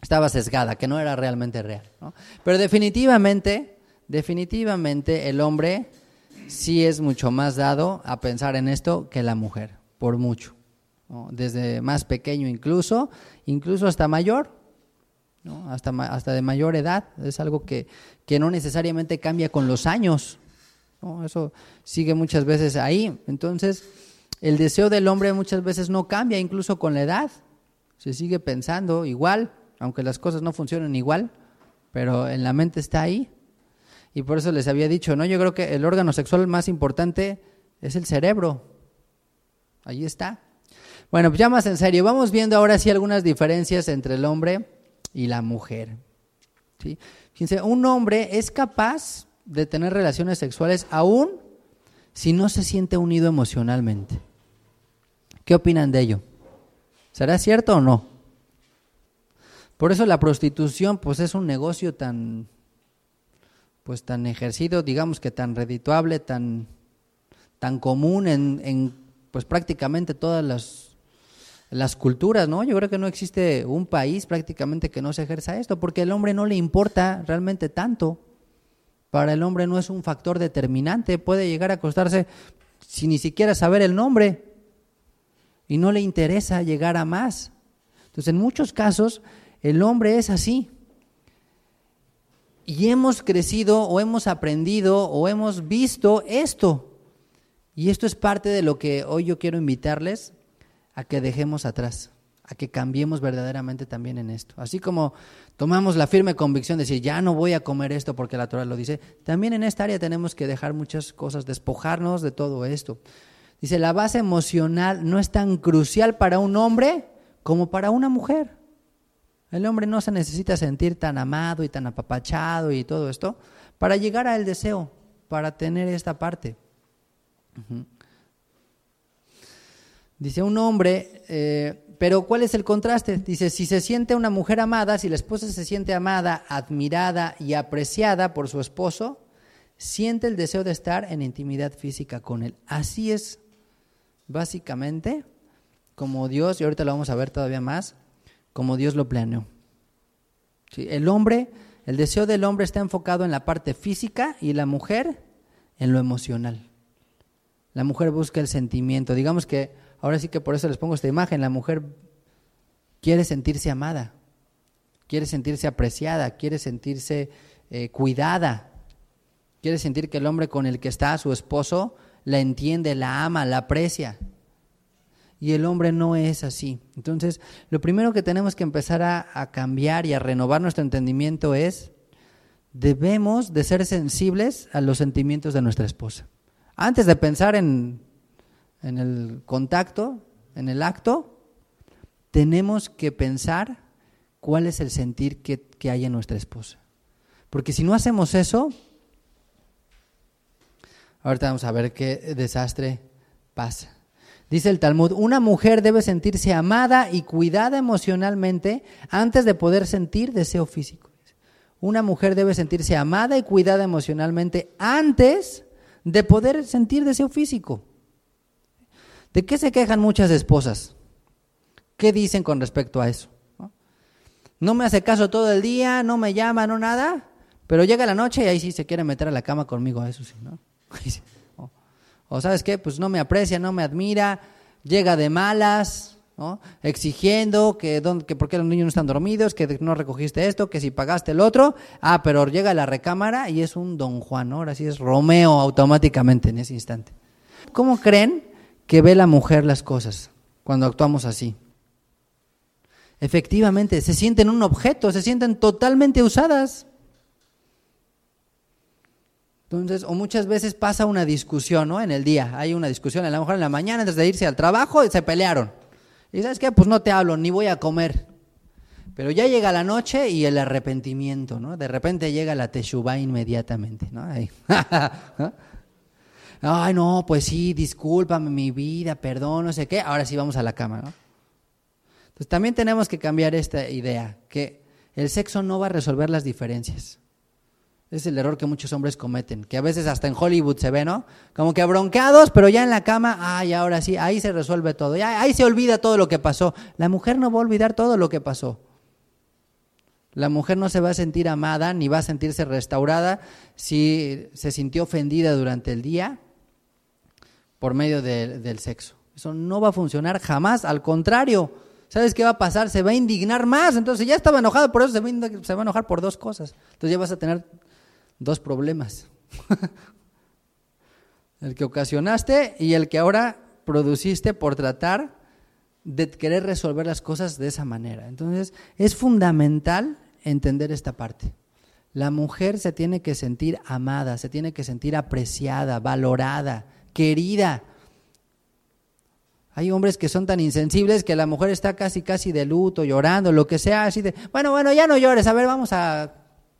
estaba sesgada, que no era realmente real, ¿no? Pero definitivamente el hombre sí es mucho más dado a pensar en esto que la mujer, por mucho, ¿no? Desde más pequeño incluso hasta mayor, ¿no? Hasta de mayor edad, es algo que no necesariamente cambia con los años, ¿no? Eso sigue muchas veces ahí. Entonces, el deseo del hombre muchas veces no cambia, incluso con la edad, se sigue pensando igual, aunque las cosas no funcionen igual, pero en la mente está ahí. Y por eso les había dicho, ¿no? Yo creo que el órgano sexual más importante es el cerebro. Ahí está. Bueno, pues ya más en serio, vamos viendo ahora sí algunas diferencias entre el hombre y la mujer, ¿sí? Fíjense, un hombre es capaz de tener relaciones sexuales aún si no se siente unido emocionalmente. ¿Qué opinan de ello? ¿Será cierto o no? Por eso la prostitución pues es un negocio tan ejercido, digamos que tan redituable, tan común en pues prácticamente todas las culturas, ¿no? Yo creo que no existe un país prácticamente que no se ejerza esto, porque al hombre no le importa realmente tanto. Para el hombre no es un factor determinante, puede llegar a acostarse sin ni siquiera saber el nombre y no le interesa llegar a más. Entonces, en muchos casos, el hombre es así. Y hemos crecido o hemos aprendido o hemos visto esto. Y esto es parte de lo que hoy yo quiero invitarles a que dejemos atrás, a que cambiemos verdaderamente también en esto. Así como tomamos la firme convicción de decir, ya no voy a comer esto porque la Torah lo dice, también en esta área tenemos que dejar muchas cosas, despojarnos de todo esto. Dice, la base emocional no es tan crucial para un hombre como para una mujer. El hombre no se necesita sentir tan amado y tan apapachado y todo esto para llegar al deseo, para tener esta parte. Dice un hombre, pero ¿cuál es el contraste? Dice, si se siente una mujer amada, si la esposa se siente amada, admirada y apreciada por su esposo, siente el deseo de estar en intimidad física con él. Así es, básicamente, como Dios, y ahorita lo vamos a ver todavía más, como Dios lo planeó. ¿Sí? El deseo del hombre está enfocado en la parte física y la mujer en lo emocional. La mujer busca el sentimiento. Digamos que, ahora sí que por eso les pongo esta imagen, la mujer quiere sentirse amada, quiere sentirse apreciada, quiere sentirse cuidada, quiere sentir que el hombre con el que está, su esposo, la entiende, la ama, la aprecia. Y el hombre no es así. Entonces, lo primero que tenemos que empezar a cambiar y a renovar nuestro entendimiento es, debemos de ser sensibles a los sentimientos de nuestra esposa. Antes de pensar en el contacto, en el acto, tenemos que pensar cuál es el sentir que hay en nuestra esposa. Porque si no hacemos eso, ahorita vamos a ver qué desastre pasa. Dice el Talmud, una mujer debe sentirse amada y cuidada emocionalmente antes de poder sentir deseo físico. Una mujer debe sentirse amada y cuidada emocionalmente antes de poder sentir deseo físico. ¿De qué se quejan muchas esposas? ¿Qué dicen con respecto a eso? No me hace caso todo el día, no me llama, no nada, pero llega la noche y ahí sí se quiere meter a la cama conmigo, eso sí, ¿no? O ¿sabes qué? Pues no me aprecia, no me admira, llega de malas, ¿no? Exigiendo que por qué los niños no están dormidos, que no recogiste esto, que si pagaste el otro. Pero llega a la recámara y es un Don Juan, ¿no? Ahora sí es Romeo automáticamente en ese instante. ¿Cómo creen que ve la mujer las cosas cuando actuamos así? Efectivamente, se sienten un objeto, se sienten totalmente usadas. Entonces, o muchas veces pasa una discusión, ¿no? En el día, hay una discusión, a lo mejor en la mañana antes de irse al trabajo se pelearon. Y ¿sabes qué? Pues no te hablo, ni voy a comer. Pero ya llega la noche y el arrepentimiento, ¿no? De repente llega la teshuvá inmediatamente, ¿no? Ahí. Ay, no, pues sí, discúlpame mi vida, perdón, no sé qué. Ahora sí vamos a la cama, ¿no? Entonces también tenemos que cambiar esta idea, que el sexo no va a resolver las diferencias. Es el error que muchos hombres cometen, que a veces hasta en Hollywood se ve, ¿no? Como que bronceados, pero ya en la cama, ahora sí, ahí se resuelve todo, ahí se olvida todo lo que pasó. La mujer no va a olvidar todo lo que pasó. La mujer no se va a sentir amada ni va a sentirse restaurada si se sintió ofendida durante el día por medio del sexo. Eso no va a funcionar jamás, al contrario. ¿Sabes qué va a pasar? Se va a indignar más. Entonces ya estaba enojado, por eso se va a enojar por dos cosas. Entonces ya vas a tener dos problemas. El que ocasionaste y el que ahora produciste por tratar de querer resolver las cosas de esa manera. Entonces es fundamental entender esta parte. La mujer se tiene que sentir amada, se tiene que sentir apreciada, valorada, querida. Hay hombres que son tan insensibles que la mujer está casi de luto, llorando, lo que sea, así de, bueno, ya no llores, a ver, vamos a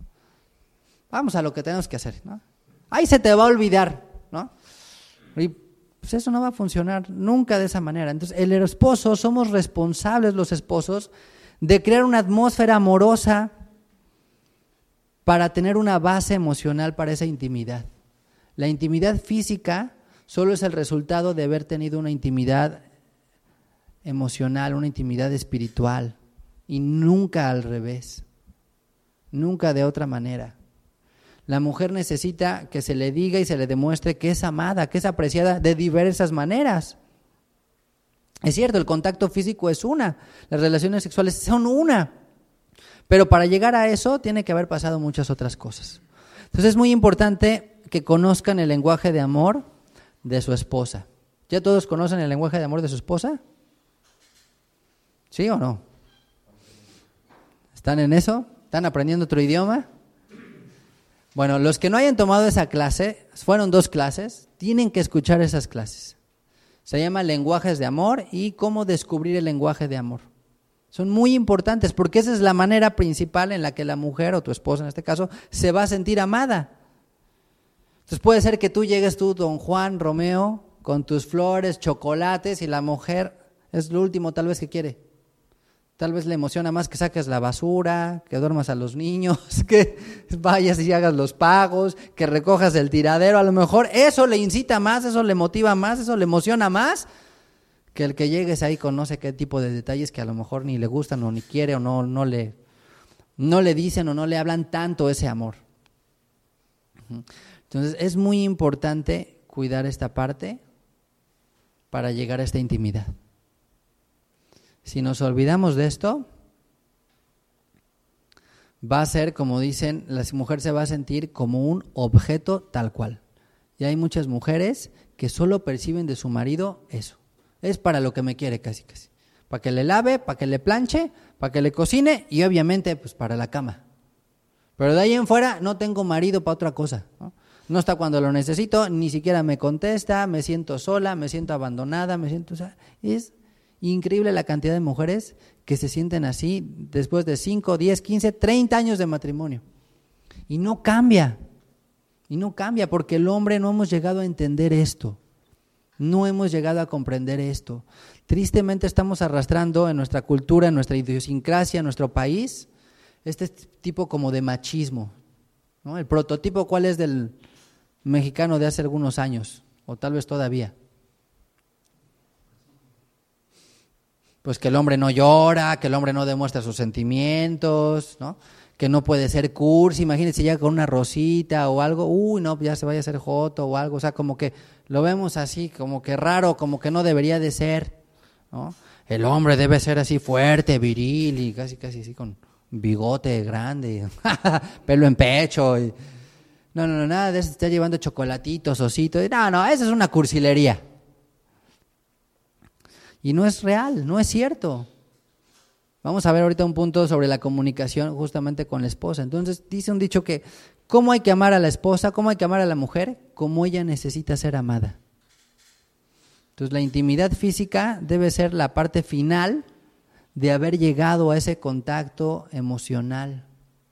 lo que tenemos que hacer, ¿no? Ahí se te va a olvidar, ¿no? Y pues eso no va a funcionar nunca de esa manera. Entonces, el esposo, somos responsables los esposos de crear una atmósfera amorosa para tener una base emocional para esa intimidad. La intimidad física solo es el resultado de haber tenido una intimidad emocional, una intimidad espiritual, y nunca al revés, nunca de otra manera. La mujer necesita que se le diga y se le demuestre que es amada, que es apreciada de diversas maneras. Es cierto, el contacto físico es una, las relaciones sexuales son una, pero para llegar a eso tiene que haber pasado muchas otras cosas. Entonces es muy importante que conozcan el lenguaje de amor de su esposa. ¿Ya todos conocen el lenguaje de amor de su esposa? ¿Sí o no? ¿Están en eso? ¿Están aprendiendo otro idioma? Bueno, los que no hayan tomado esa clase, fueron 2 clases, tienen que escuchar esas clases. Se llama lenguajes de amor y cómo descubrir el lenguaje de amor. Son muy importantes porque esa es la manera principal en la que la mujer, o tu esposa en este caso, se va a sentir amada. Entonces puede ser que tú llegues tú, don Juan, Romeo, con tus flores, chocolates, y la mujer es lo último tal vez que quiere. Tal vez le emociona más que saques la basura, que duermas a los niños, que vayas y hagas los pagos, que recojas el tiradero. A lo mejor eso le incita más, eso le motiva más, eso le emociona más que el que llegues ahí con no sé qué tipo de detalles que a lo mejor ni le gustan o ni quiere o no le dicen o no le hablan tanto ese amor. Entonces es muy importante cuidar esta parte para llegar a esta intimidad. Si nos olvidamos de esto, va a ser, como dicen, la mujer se va a sentir como un objeto tal cual. Y hay muchas mujeres que solo perciben de su marido eso. Es para lo que me quiere casi. Para que le lave, para que le planche, para que le cocine y obviamente pues para la cama. Pero de ahí en fuera no tengo marido para otra cosa, ¿no? No está cuando lo necesito, ni siquiera me contesta, me siento sola, me siento abandonada, o sea, es increíble la cantidad de mujeres que se sienten así después de 5, 10, 15, 30 años de matrimonio. Y no cambia porque el hombre no hemos llegado a entender esto. No hemos llegado a comprender esto. Tristemente estamos arrastrando en nuestra cultura, en nuestra idiosincrasia, en nuestro país, este tipo como de machismo, ¿no? El prototipo, ¿cuál es del mexicano de hace algunos años? O tal vez todavía. Pues que el hombre no llora, que el hombre no demuestra sus sentimientos, ¿no? Que no puede ser cursi, imagínense ya con una rosita o algo, no, ya se vaya a hacer joto o algo, o sea, como que lo vemos así, como que raro, como que no debería de ser, ¿no? El hombre debe ser así fuerte, viril y casi así con bigote grande, pelo en pecho, y no, nada de eso, está llevando chocolatitos, ositos, no, esa es una cursilería. Y no es real, no es cierto. Vamos a ver ahorita un punto sobre la comunicación justamente con la esposa. Entonces dice un dicho que ¿cómo hay que amar a la esposa? ¿Cómo hay que amar a la mujer? Como ella necesita ser amada. Entonces la intimidad física debe ser la parte final de haber llegado a ese contacto emocional.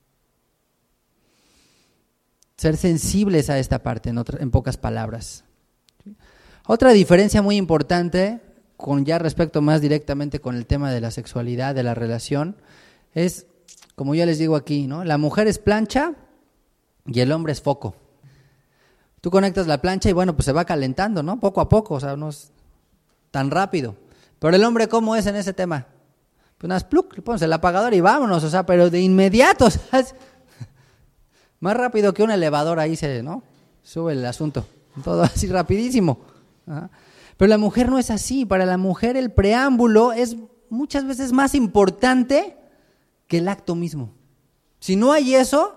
Ser sensibles a esta parte, en pocas palabras. Otra diferencia muy importante con ya respecto más directamente con el tema de la sexualidad, de la relación, es, como ya les digo aquí, ¿no? La mujer es plancha y el hombre es foco. Tú conectas la plancha y bueno, pues se va calentando, ¿no? Poco a poco, o sea, no es tan rápido. Pero el hombre, ¿cómo es en ese tema? Pues nada, pluk, le pones el apagador y vámonos, o sea, pero de inmediato, o sea, más rápido que un elevador ahí ¿no? Sube el asunto, todo así rapidísimo. Ajá. Pero la mujer no es así, para la mujer el preámbulo es muchas veces más importante que el acto mismo. Si no hay eso,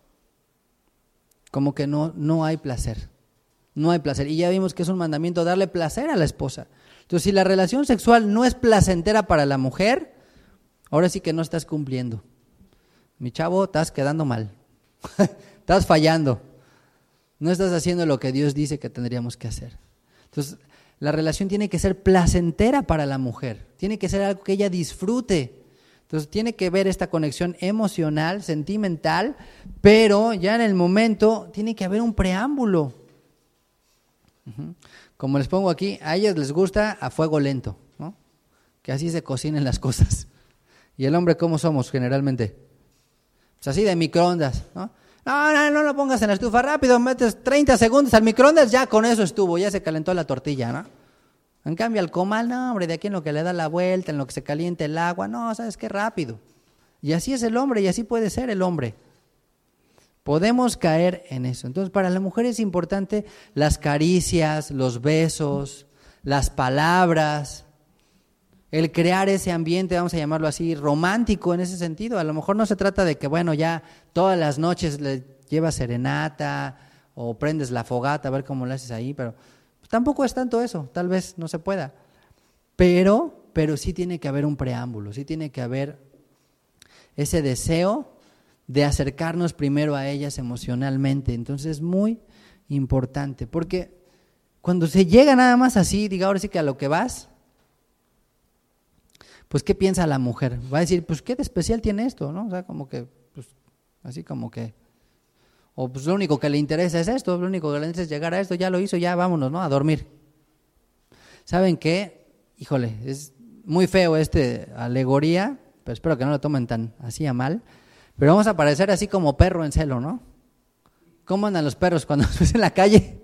como que no hay placer, no hay placer. Y ya vimos que es un mandamiento darle placer a la esposa. Entonces, si la relación sexual no es placentera para la mujer, ahora sí que no estás cumpliendo. Mi chavo, estás quedando mal, estás fallando, no estás haciendo lo que Dios dice que tendríamos que hacer. Entonces, la relación tiene que ser placentera para la mujer, tiene que ser algo que ella disfrute. Entonces tiene que ver esta conexión emocional, sentimental, pero ya en el momento tiene que haber un preámbulo. Como les pongo aquí, a ellas les gusta a fuego lento, ¿no? Que así se cocinen las cosas. ¿Y el hombre cómo somos generalmente? Pues así de microondas, ¿no? No lo pongas en la estufa rápido, metes 30 segundos al microondas, ya con eso estuvo, ya se calentó la tortilla, ¿no? En cambio al comal, no hombre, de aquí en lo que le da la vuelta, en lo que se calienta el agua, no, ¿sabes qué? Rápido. Y así es el hombre y así puede ser el hombre. Podemos caer en eso. Entonces para la mujer es importante las caricias, los besos, las palabras, el crear ese ambiente, vamos a llamarlo así, romántico en ese sentido. A lo mejor no se trata de que, bueno, ya todas las noches le llevas serenata o prendes la fogata, a ver cómo lo haces ahí, pero tampoco es tanto eso, tal vez no se pueda. Pero sí tiene que haber un preámbulo, sí tiene que haber ese deseo de acercarnos primero a ellas emocionalmente. Entonces es muy importante, porque cuando se llega nada más así, diga ahora sí que a lo que vas, pues ¿qué piensa la mujer? Va a decir, pues ¿qué de especial tiene esto? ¿No? O sea, como que, pues así como que, o pues lo único que le interesa es esto, lo único que le interesa es llegar a esto, ya lo hizo, ya vámonos, ¿no? A dormir. ¿Saben qué? Híjole, es muy feo alegoría, pero espero que no lo tomen tan así a mal, pero vamos a parecer así como perro en celo, ¿no? ¿Cómo andan los perros cuando los ves en la calle?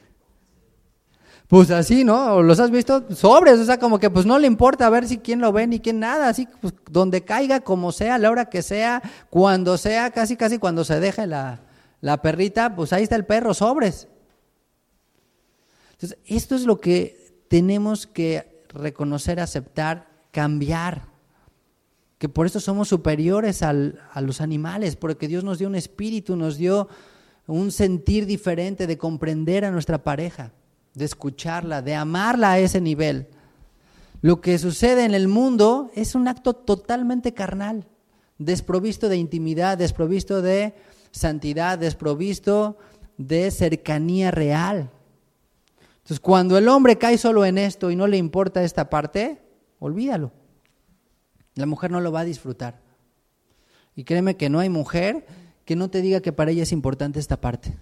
Pues así, ¿no? ¿Los has visto? Sobres, o sea, como que pues no le importa a ver si quién lo ve ni quién nada, así pues donde caiga, como sea, a la hora que sea, cuando sea, casi cuando se deje la perrita, pues ahí está el perro, sobres. Entonces, esto es lo que tenemos que reconocer, aceptar, cambiar, que por eso somos superiores a los animales, porque Dios nos dio un espíritu, nos dio un sentir diferente de comprender a nuestra pareja, de escucharla, de amarla a ese nivel. Lo que sucede en el mundo es un acto totalmente carnal, desprovisto de intimidad, desprovisto de santidad, desprovisto de cercanía real. Entonces, cuando el hombre cae solo en esto y no le importa esta parte, olvídalo. La mujer no lo va a disfrutar. Y créeme que no hay mujer que no te diga que para ella es importante esta parte.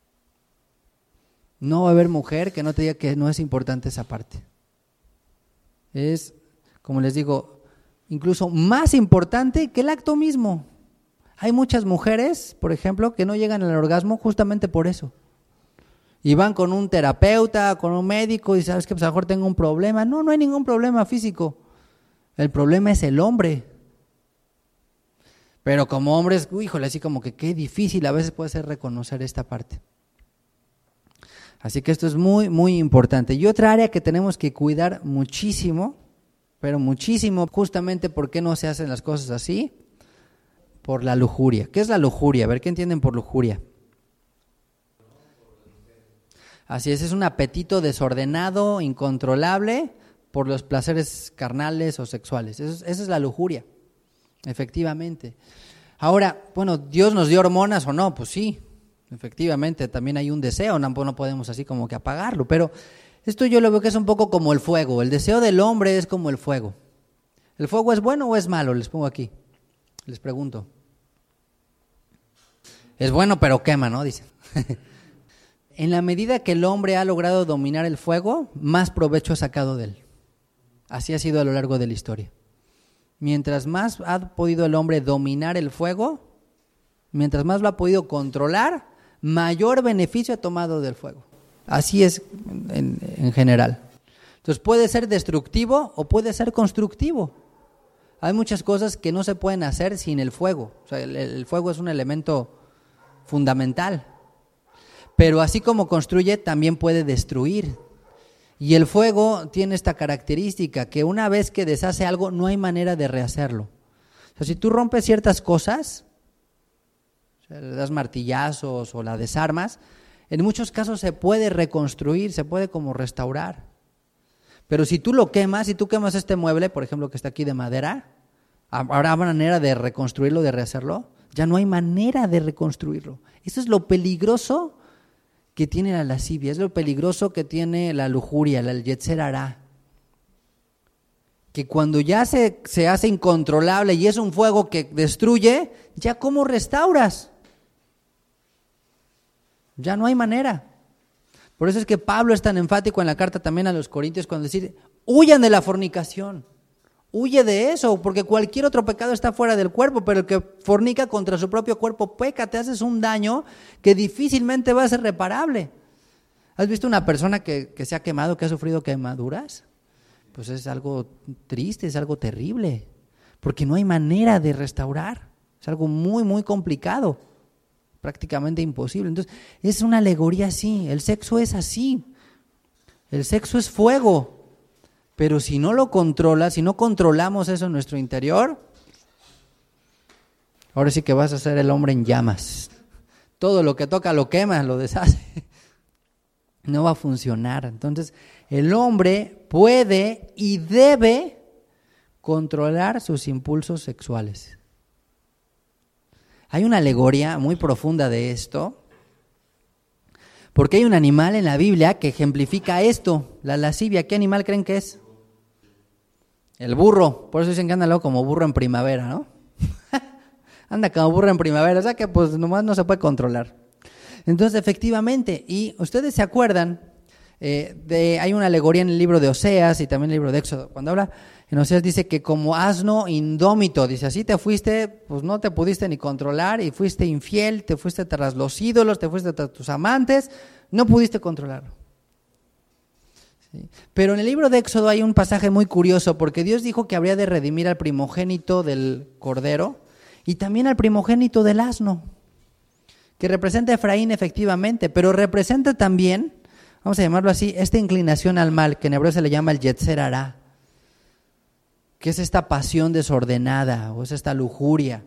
No va a haber mujer que no te diga que no es importante esa parte. Es, como les digo, incluso más importante que el acto mismo. Hay muchas mujeres, por ejemplo, que no llegan al orgasmo justamente por eso. Y van con un terapeuta, con un médico y sabes que pues a lo mejor tengo un problema. No hay ningún problema físico. El problema es el hombre. Pero como hombres, híjole, así como que qué difícil a veces puede ser reconocer esta parte. Así que esto es muy, muy importante. Y otra área que tenemos que cuidar muchísimo, pero muchísimo, justamente ¿por qué no se hacen las cosas así? Por la lujuria. ¿Qué es la lujuria? A ver, ¿qué entienden por lujuria? Así es un apetito desordenado, incontrolable por los placeres carnales o sexuales. Esa es la lujuria, efectivamente. Ahora, bueno, ¿Dios nos dio hormonas o no? Pues sí, efectivamente, también hay un deseo, no podemos así como que apagarlo, pero esto yo lo veo que es un poco como el fuego. El deseo del hombre es como el fuego. ¿El fuego es bueno o es malo? Les pongo aquí, les pregunto. Es bueno, pero quema, ¿no? Dicen. En la medida que el hombre ha logrado dominar el fuego, más provecho ha sacado de él. Así ha sido a lo largo de la historia. Mientras más ha podido el hombre dominar el fuego, mientras más lo ha podido controlar, mayor beneficio ha tomado del fuego. Así es en general. Entonces puede ser destructivo o puede ser constructivo. hay muchas cosas que no se pueden hacer sin el fuego. O sea, el fuego es un elemento fundamental. Pero así como construye, también puede destruir. Y el fuego tiene esta característica, que una vez que deshace algo, no hay manera de rehacerlo. O sea, si tú rompes ciertas cosas, o sea, le das martillazos o la desarmas, en muchos casos se puede reconstruir, se puede como restaurar. Pero si tú lo quemas, si tú quemas este mueble, por ejemplo, que está aquí de madera, ¿habrá manera de reconstruirlo, de rehacerlo? Ya no hay manera de reconstruirlo. Eso es lo peligroso que tiene la lascivia, es lo peligroso que tiene la lujuria, el yetzer hará. Que cuando ya se hace incontrolable y es un fuego que destruye, ¿ya cómo restauras? Ya no hay manera. Por eso es que Pablo es tan enfático en la carta también a los Corintios cuando dice, huyan de la fornicación, huye de eso, porque cualquier otro pecado está fuera del cuerpo, pero el que fornica contra su propio cuerpo peca, te haces un daño que difícilmente va a ser reparable. ¿Has visto una persona que se ha quemado, que ha sufrido quemaduras? Pues es algo triste, es algo terrible, porque no hay manera de restaurar, es algo muy, muy complicado, prácticamente imposible. Entonces, es una alegoría así, el sexo es así, el sexo es fuego. Pero si no lo controlas, si no controlamos eso en nuestro interior, ahora sí que vas a ser el hombre en llamas. Todo lo que toca lo quema, lo deshace. No va a funcionar. Entonces, el hombre puede y debe controlar sus impulsos sexuales. Hay una alegoría muy profunda de esto, porque hay un animal en la Biblia que ejemplifica esto, la lascivia. ¿Qué animal creen que es? El burro, por eso dicen que anda luego como burro en primavera, ¿no? Anda como burro en primavera, o sea que pues nomás no se puede controlar. Entonces, efectivamente, y ustedes se acuerdan, hay una alegoría en el libro de Oseas y también en el libro de Éxodo, cuando habla, en Oseas dice que como asno indómito, dice, así te fuiste, pues no te pudiste ni controlar y fuiste infiel, te fuiste tras los ídolos, te fuiste tras tus amantes, no pudiste controlarlo. ¿Sí? Pero en el libro de Éxodo hay un pasaje muy curioso, porque Dios dijo que habría de redimir al primogénito del cordero y también al primogénito del asno, que representa a Efraín efectivamente, pero representa también, vamos a llamarlo así, esta inclinación al mal, que en hebreo se le llama el yetzer hará, que es esta pasión desordenada o es esta lujuria.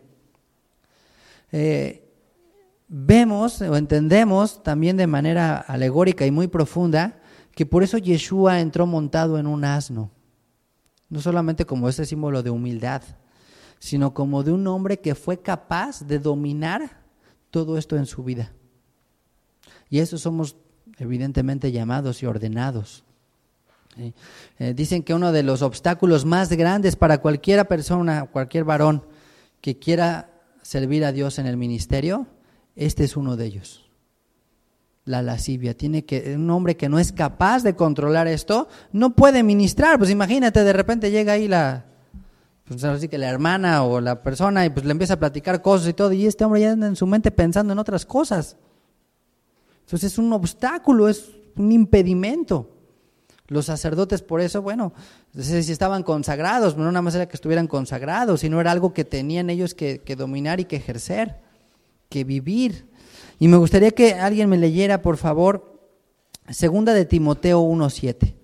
Vemos o entendemos también de manera alegórica y muy profunda que por eso Yeshua entró montado en un asno, no solamente como ese símbolo de humildad, sino como de un hombre que fue capaz de dominar todo esto en su vida. Y eso somos evidentemente llamados y ordenados. Dicen que uno de los obstáculos más grandes para cualquier persona, cualquier varón que quiera servir a Dios en el ministerio, este es uno de ellos. La lascivia. Un hombre que no es capaz de controlar esto, no puede ministrar. Pues imagínate, de repente llega ahí pues así que la hermana o la persona y pues le empieza a platicar cosas y todo, y este hombre ya anda en su mente pensando en otras cosas. Entonces es un obstáculo, es un impedimento. Los sacerdotes por eso, bueno, no sé si estaban consagrados, no nada más era que estuvieran consagrados, sino era algo que tenían ellos que dominar y que ejercer, que vivir. Y me gustaría que alguien me leyera, por favor, 2 de Timoteo 1:7.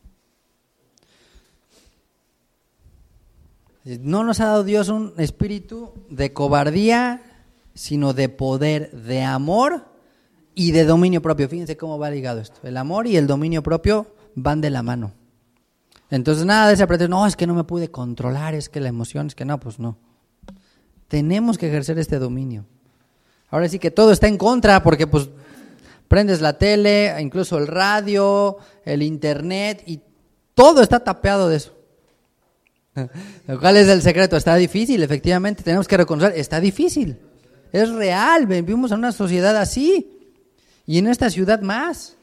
No nos ha dado Dios un espíritu de cobardía, sino de poder, de amor y de dominio propio. Fíjense cómo va ligado esto. El amor y el dominio propio van de la mano. Entonces nada de ese pretexto, no, es que no me pude controlar, es que la emoción, es que no, pues no. Tenemos que ejercer este dominio. Ahora sí que todo está en contra, porque pues prendes la tele, incluso el radio, el internet, y todo está tapeado de eso. ¿Cuál es el secreto? Está difícil, efectivamente, tenemos que reconocer, está difícil, es real, vivimos en una sociedad así, y en esta ciudad más,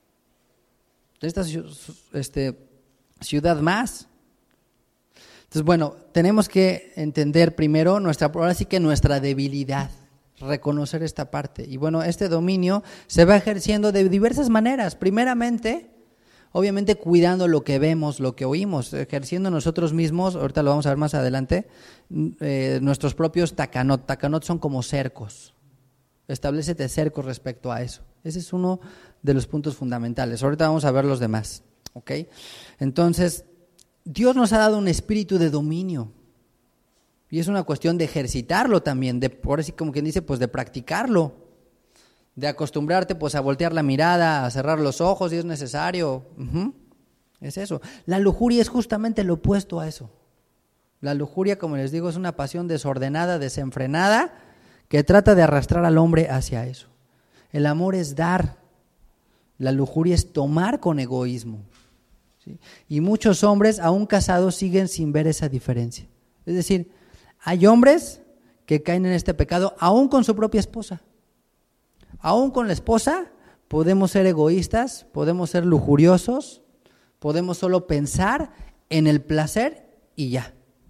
ciudad más. Entonces, bueno, tenemos que entender primero ahora sí que nuestra debilidad, reconocer esta parte. Y bueno, este dominio se va ejerciendo de diversas maneras. Primeramente, Obviamente cuidando lo que vemos, lo que oímos, ejerciendo nosotros mismos, ahorita lo vamos a ver más adelante, nuestros propios takanot. Takanot son como cercos. Establécete cercos respecto a eso. Ese es uno de los puntos fundamentales. Ahorita vamos a ver los demás, ¿ok? Entonces, Dios nos ha dado un espíritu de dominio. Y es una cuestión de ejercitarlo también, de, por así como quien dice, pues de practicarlo, de acostumbrarte pues a voltear la mirada, a cerrar los ojos si es necesario. Es eso. La lujuria es justamente lo opuesto a eso. La lujuria, como les digo, es una pasión desordenada, desenfrenada, que trata de arrastrar al hombre hacia eso. El amor es dar, la lujuria es tomar con egoísmo, ¿sí? Y muchos hombres, aún casados, siguen sin ver esa diferencia. Es decir, hay hombres que caen en este pecado aún con su propia esposa. Aún con la esposa podemos ser egoístas, podemos ser lujuriosos, podemos solo pensar en el placer y ya.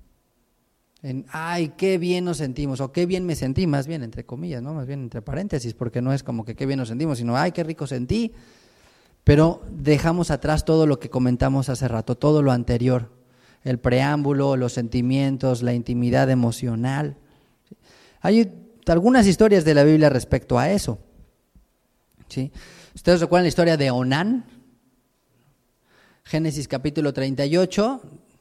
Ay, qué bien nos sentimos, o qué bien me sentí, más bien entre comillas, ¿no? Más bien entre paréntesis, porque no es como que qué bien nos sentimos, sino ay, qué rico sentí. Pero dejamos atrás todo lo que comentamos hace rato, todo lo anterior, el preámbulo, los sentimientos, la intimidad emocional. Hay algunas historias de la Biblia respecto a eso, ¿sí? ¿Ustedes recuerdan la historia de Onán? Génesis capítulo 38.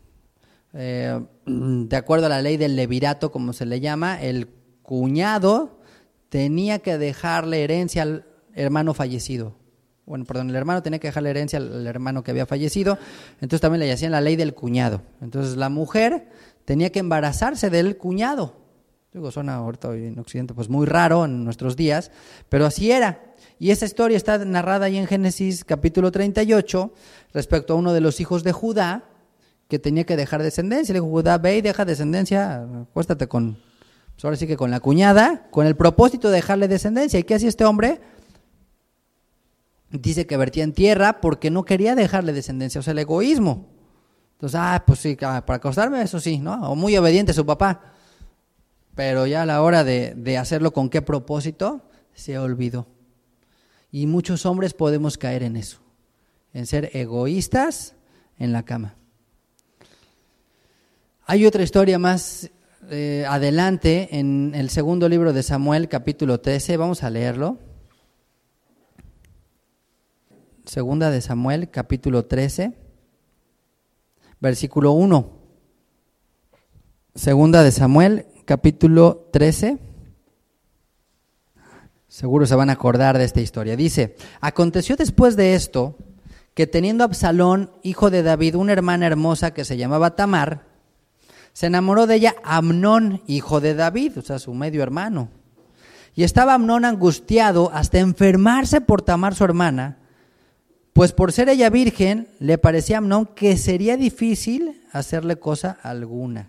De acuerdo a la ley del levirato, como se le llama, el cuñado tenía que dejarle herencia al hermano fallecido. El hermano tenía que dejarle herencia al hermano que había fallecido, entonces también le hacían la ley del cuñado. Entonces la mujer tenía que embarazarse del cuñado. Digo, suena ahorita en Occidente pues muy raro en nuestros días, pero así era. Y esa historia está narrada ahí en Génesis capítulo 38 respecto a uno de los hijos de Judá, que tenía que dejar descendencia. Le dijo, Judá, ve y deja descendencia, acuéstate con, pues ahora sí que con la cuñada, con el propósito de dejarle descendencia. ¿Y qué hacía este hombre? Dice que vertía en tierra porque no quería dejarle descendencia, o sea, el egoísmo. Entonces, pues sí, para acostarme, eso sí, ¿no? O muy obediente a su papá. Pero ya a la hora de hacerlo, ¿con qué propósito? Se olvidó. Y muchos hombres podemos caer en eso, en ser egoístas en la cama. Hay otra historia más adelante en el segundo libro de Samuel, capítulo 13, vamos a leerlo. Segunda de Samuel, capítulo 13, versículo 1. Segunda de Samuel, capítulo 13. Seguro se van a acordar de esta historia. Dice, aconteció después de esto, que teniendo Absalón, hijo de David, una hermana hermosa que se llamaba Tamar, se enamoró de ella Amnón, hijo de David, o sea, su medio hermano. Y estaba Amnón angustiado hasta enfermarse por Tamar, su hermana, pues por ser ella virgen, le parecía a Amnón que sería difícil hacerle cosa alguna.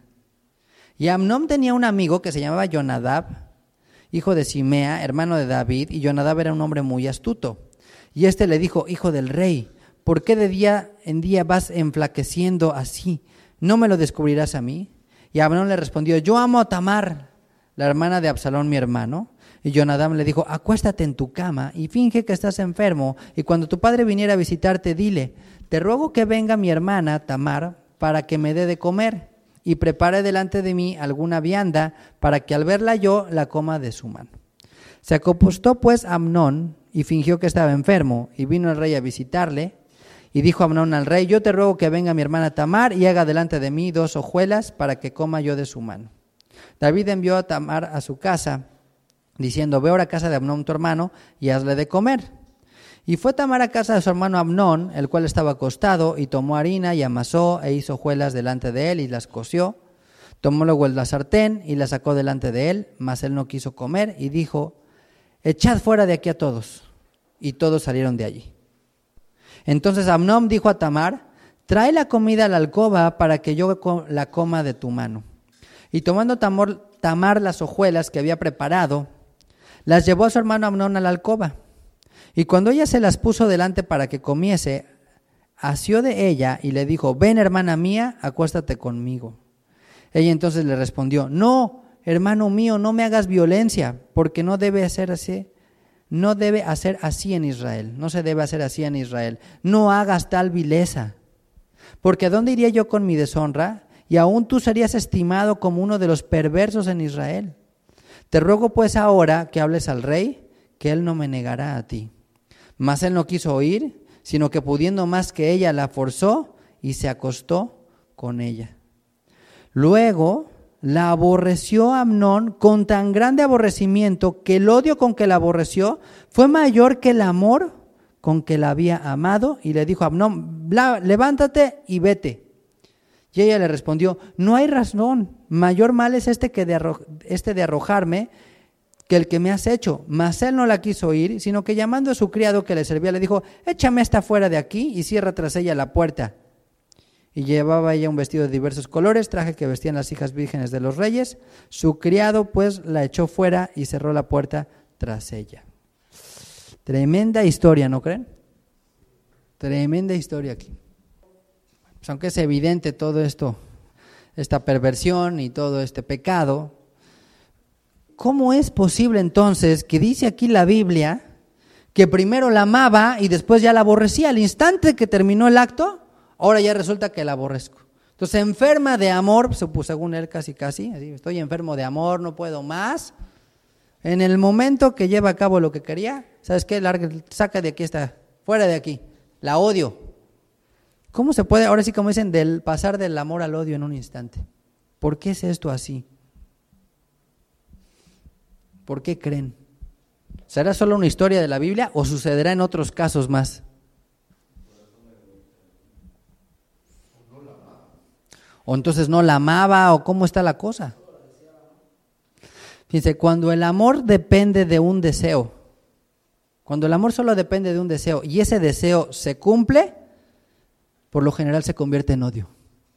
Y Amnón tenía un amigo que se llamaba Jonadab, hijo de Simea, hermano de David, y Jonadab era un hombre muy astuto. Y este le dijo, hijo del rey, ¿por qué de día en día vas enflaqueciendo así? ¿No me lo descubrirás a mí? Y Amnón le respondió, yo amo a Tamar, la hermana de Absalón, mi hermano. Y Jonadab le dijo, acuéstate en tu cama y finge que estás enfermo, y cuando tu padre viniera a visitarte, dile, te ruego que venga mi hermana Tamar para que me dé de comer, y prepare delante de mí alguna vianda, para que al verla yo la coma de su mano. Se acostó pues Amnón y fingió que estaba enfermo, y vino el rey a visitarle, y dijo Amnón al rey, yo te ruego que venga mi hermana Tamar y haga delante de mí 2 hojuelas para que coma yo de su mano. David envió a Tamar a su casa, diciendo, ve ahora a casa de Amnón tu hermano y hazle de comer. Y fue Tamar a casa de su hermano Amnón, el cual estaba acostado, y tomó harina y amasó e hizo hojuelas delante de él y las coció. Tomó luego la sartén y la sacó delante de él, mas él no quiso comer y dijo, echad fuera de aquí a todos. Y todos salieron de allí. Entonces Amnón dijo a Tamar, trae la comida a la alcoba para que yo la coma de tu mano. Y tomando Tamar las hojuelas que había preparado, las llevó a su hermano Amnón a la alcoba. Y cuando ella se las puso delante para que comiese, asió de ella y le dijo, ven hermana mía, acuéstate conmigo. Ella entonces le respondió, no, hermano mío, no me hagas violencia, porque no debe ser así. no debe hacer así en Israel, no se debe hacer así en Israel. No hagas tal vileza, porque ¿a dónde iría yo con mi deshonra? Y aún tú serías estimado como uno de los perversos en Israel. Te ruego pues ahora que hables al rey, que él no me negará a ti. Mas él no quiso oír, sino que pudiendo más que ella, la forzó y se acostó con ella. Luego la aborreció Amnón con tan grande aborrecimiento que el odio con que la aborreció fue mayor que el amor con que la había amado, y le dijo a Amnón: levántate y vete. Y ella le respondió: no hay razón, mayor mal es este de arrojarme que el que me has hecho. Mas él no la quiso oír, sino que llamando a su criado que le servía, le dijo: échame esta fuera de aquí, y cierra tras ella la puerta. Y llevaba ella un vestido de diversos colores, traje que vestían las hijas vírgenes de los reyes. Su criado pues la echó fuera y cerró la puerta tras ella. Tremenda historia, ¿no creen? Tremenda historia aquí. Pues aunque es evidente todo esto, esta perversión y todo este pecado, ¿cómo es posible entonces que dice aquí la Biblia que primero la amaba y después ya la aborrecía? Al instante que terminó el acto, ahora ya resulta que la aborrezco. Entonces se enferma de amor, según él casi, así, estoy enfermo de amor, no puedo más. En el momento que lleva a cabo lo que quería, ¿sabes qué? Saca de aquí fuera de aquí, la odio. ¿Cómo se puede, ahora sí como dicen, pasar del amor al odio en un instante? ¿Por qué es esto así? ¿Por qué creen? ¿Será solo una historia de la Biblia o sucederá en otros casos más? O entonces no la amaba, o cómo está la cosa. Fíjense, cuando el amor depende de un deseo, cuando el amor solo depende de un deseo y ese deseo se cumple, por lo general se convierte en odio.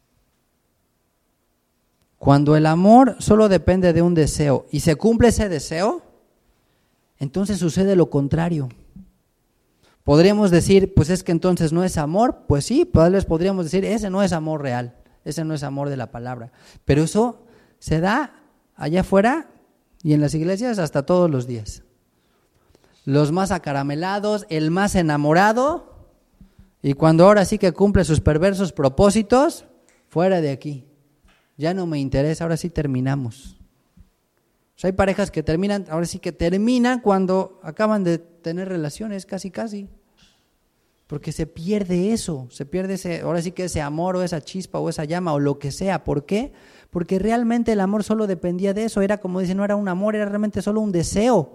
Cuando el amor solo depende de un deseo y se cumple ese deseo, entonces sucede lo contrario. Podríamos decir, pues es que entonces no es amor. Pues sí, podríamos decir, ese no es amor real, ese no es amor de la palabra. Pero eso se da allá afuera y en las iglesias hasta todos los días. Los más acaramelados, el más enamorado, y cuando ahora sí que cumple sus perversos propósitos, fuera de aquí. Ya no me interesa, ahora sí terminamos. O sea, hay parejas que terminan, ahora sí que terminan cuando acaban de tener relaciones, casi. Porque se pierde eso, se pierde ahora sí que ese amor o esa chispa o esa llama o lo que sea. ¿Por qué? Porque realmente el amor solo dependía de eso, era como dicen, no era un amor, era realmente solo un deseo.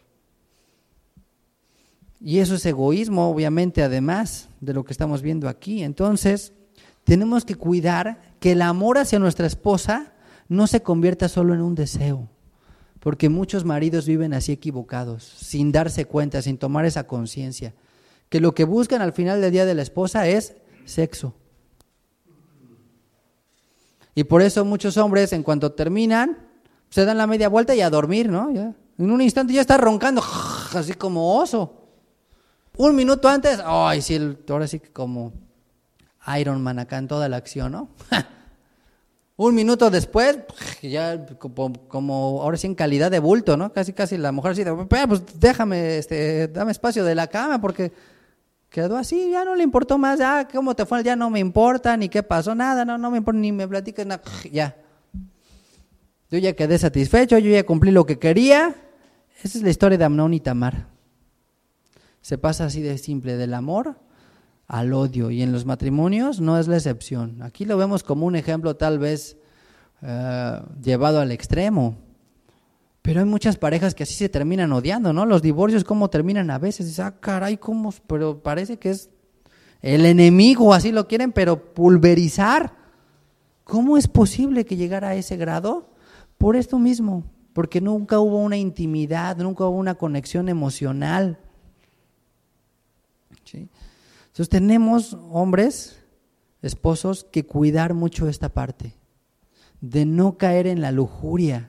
Y eso es egoísmo, obviamente, además de lo que estamos viendo aquí. Entonces, tenemos que cuidar que el amor hacia nuestra esposa no se convierta solo en un deseo, porque muchos maridos viven así equivocados, sin darse cuenta, sin tomar esa conciencia, que lo que buscan al final del día de la esposa es sexo. Y por eso muchos hombres, en cuanto terminan, se dan la media vuelta y a dormir, ¿no? Ya, en un instante ya está roncando, así como oso. Un minuto antes, ay, sí, ahora sí que como Iron Man acá en toda la acción, ¿no? Un minuto después, ya como ahora sí en calidad de bulto, ¿no? Casi la mujer así, pues déjame, dame espacio de la cama porque quedó así, ya no le importó más, ya cómo te fue, ya no me importa, ni qué pasó, nada, no me importa, ni me platiques nada, ya. Yo ya quedé satisfecho, yo ya cumplí lo que quería. Esa es la historia de Amnón y Tamar. Se pasa así de simple, del amor al odio, y en los matrimonios no es la excepción. Aquí lo vemos como un ejemplo tal vez llevado al extremo, pero hay muchas parejas que así se terminan odiando, ¿no? Los divorcios cómo terminan a veces, dices, caray, ¿cómo? Pero parece que es el enemigo, así lo quieren, pero pulverizar. ¿Cómo es posible que llegara a ese grado? Por esto mismo, porque nunca hubo una intimidad, nunca hubo una conexión emocional. ¿Sí? Entonces tenemos, hombres, esposos, que cuidar mucho esta parte, de no caer en la lujuria,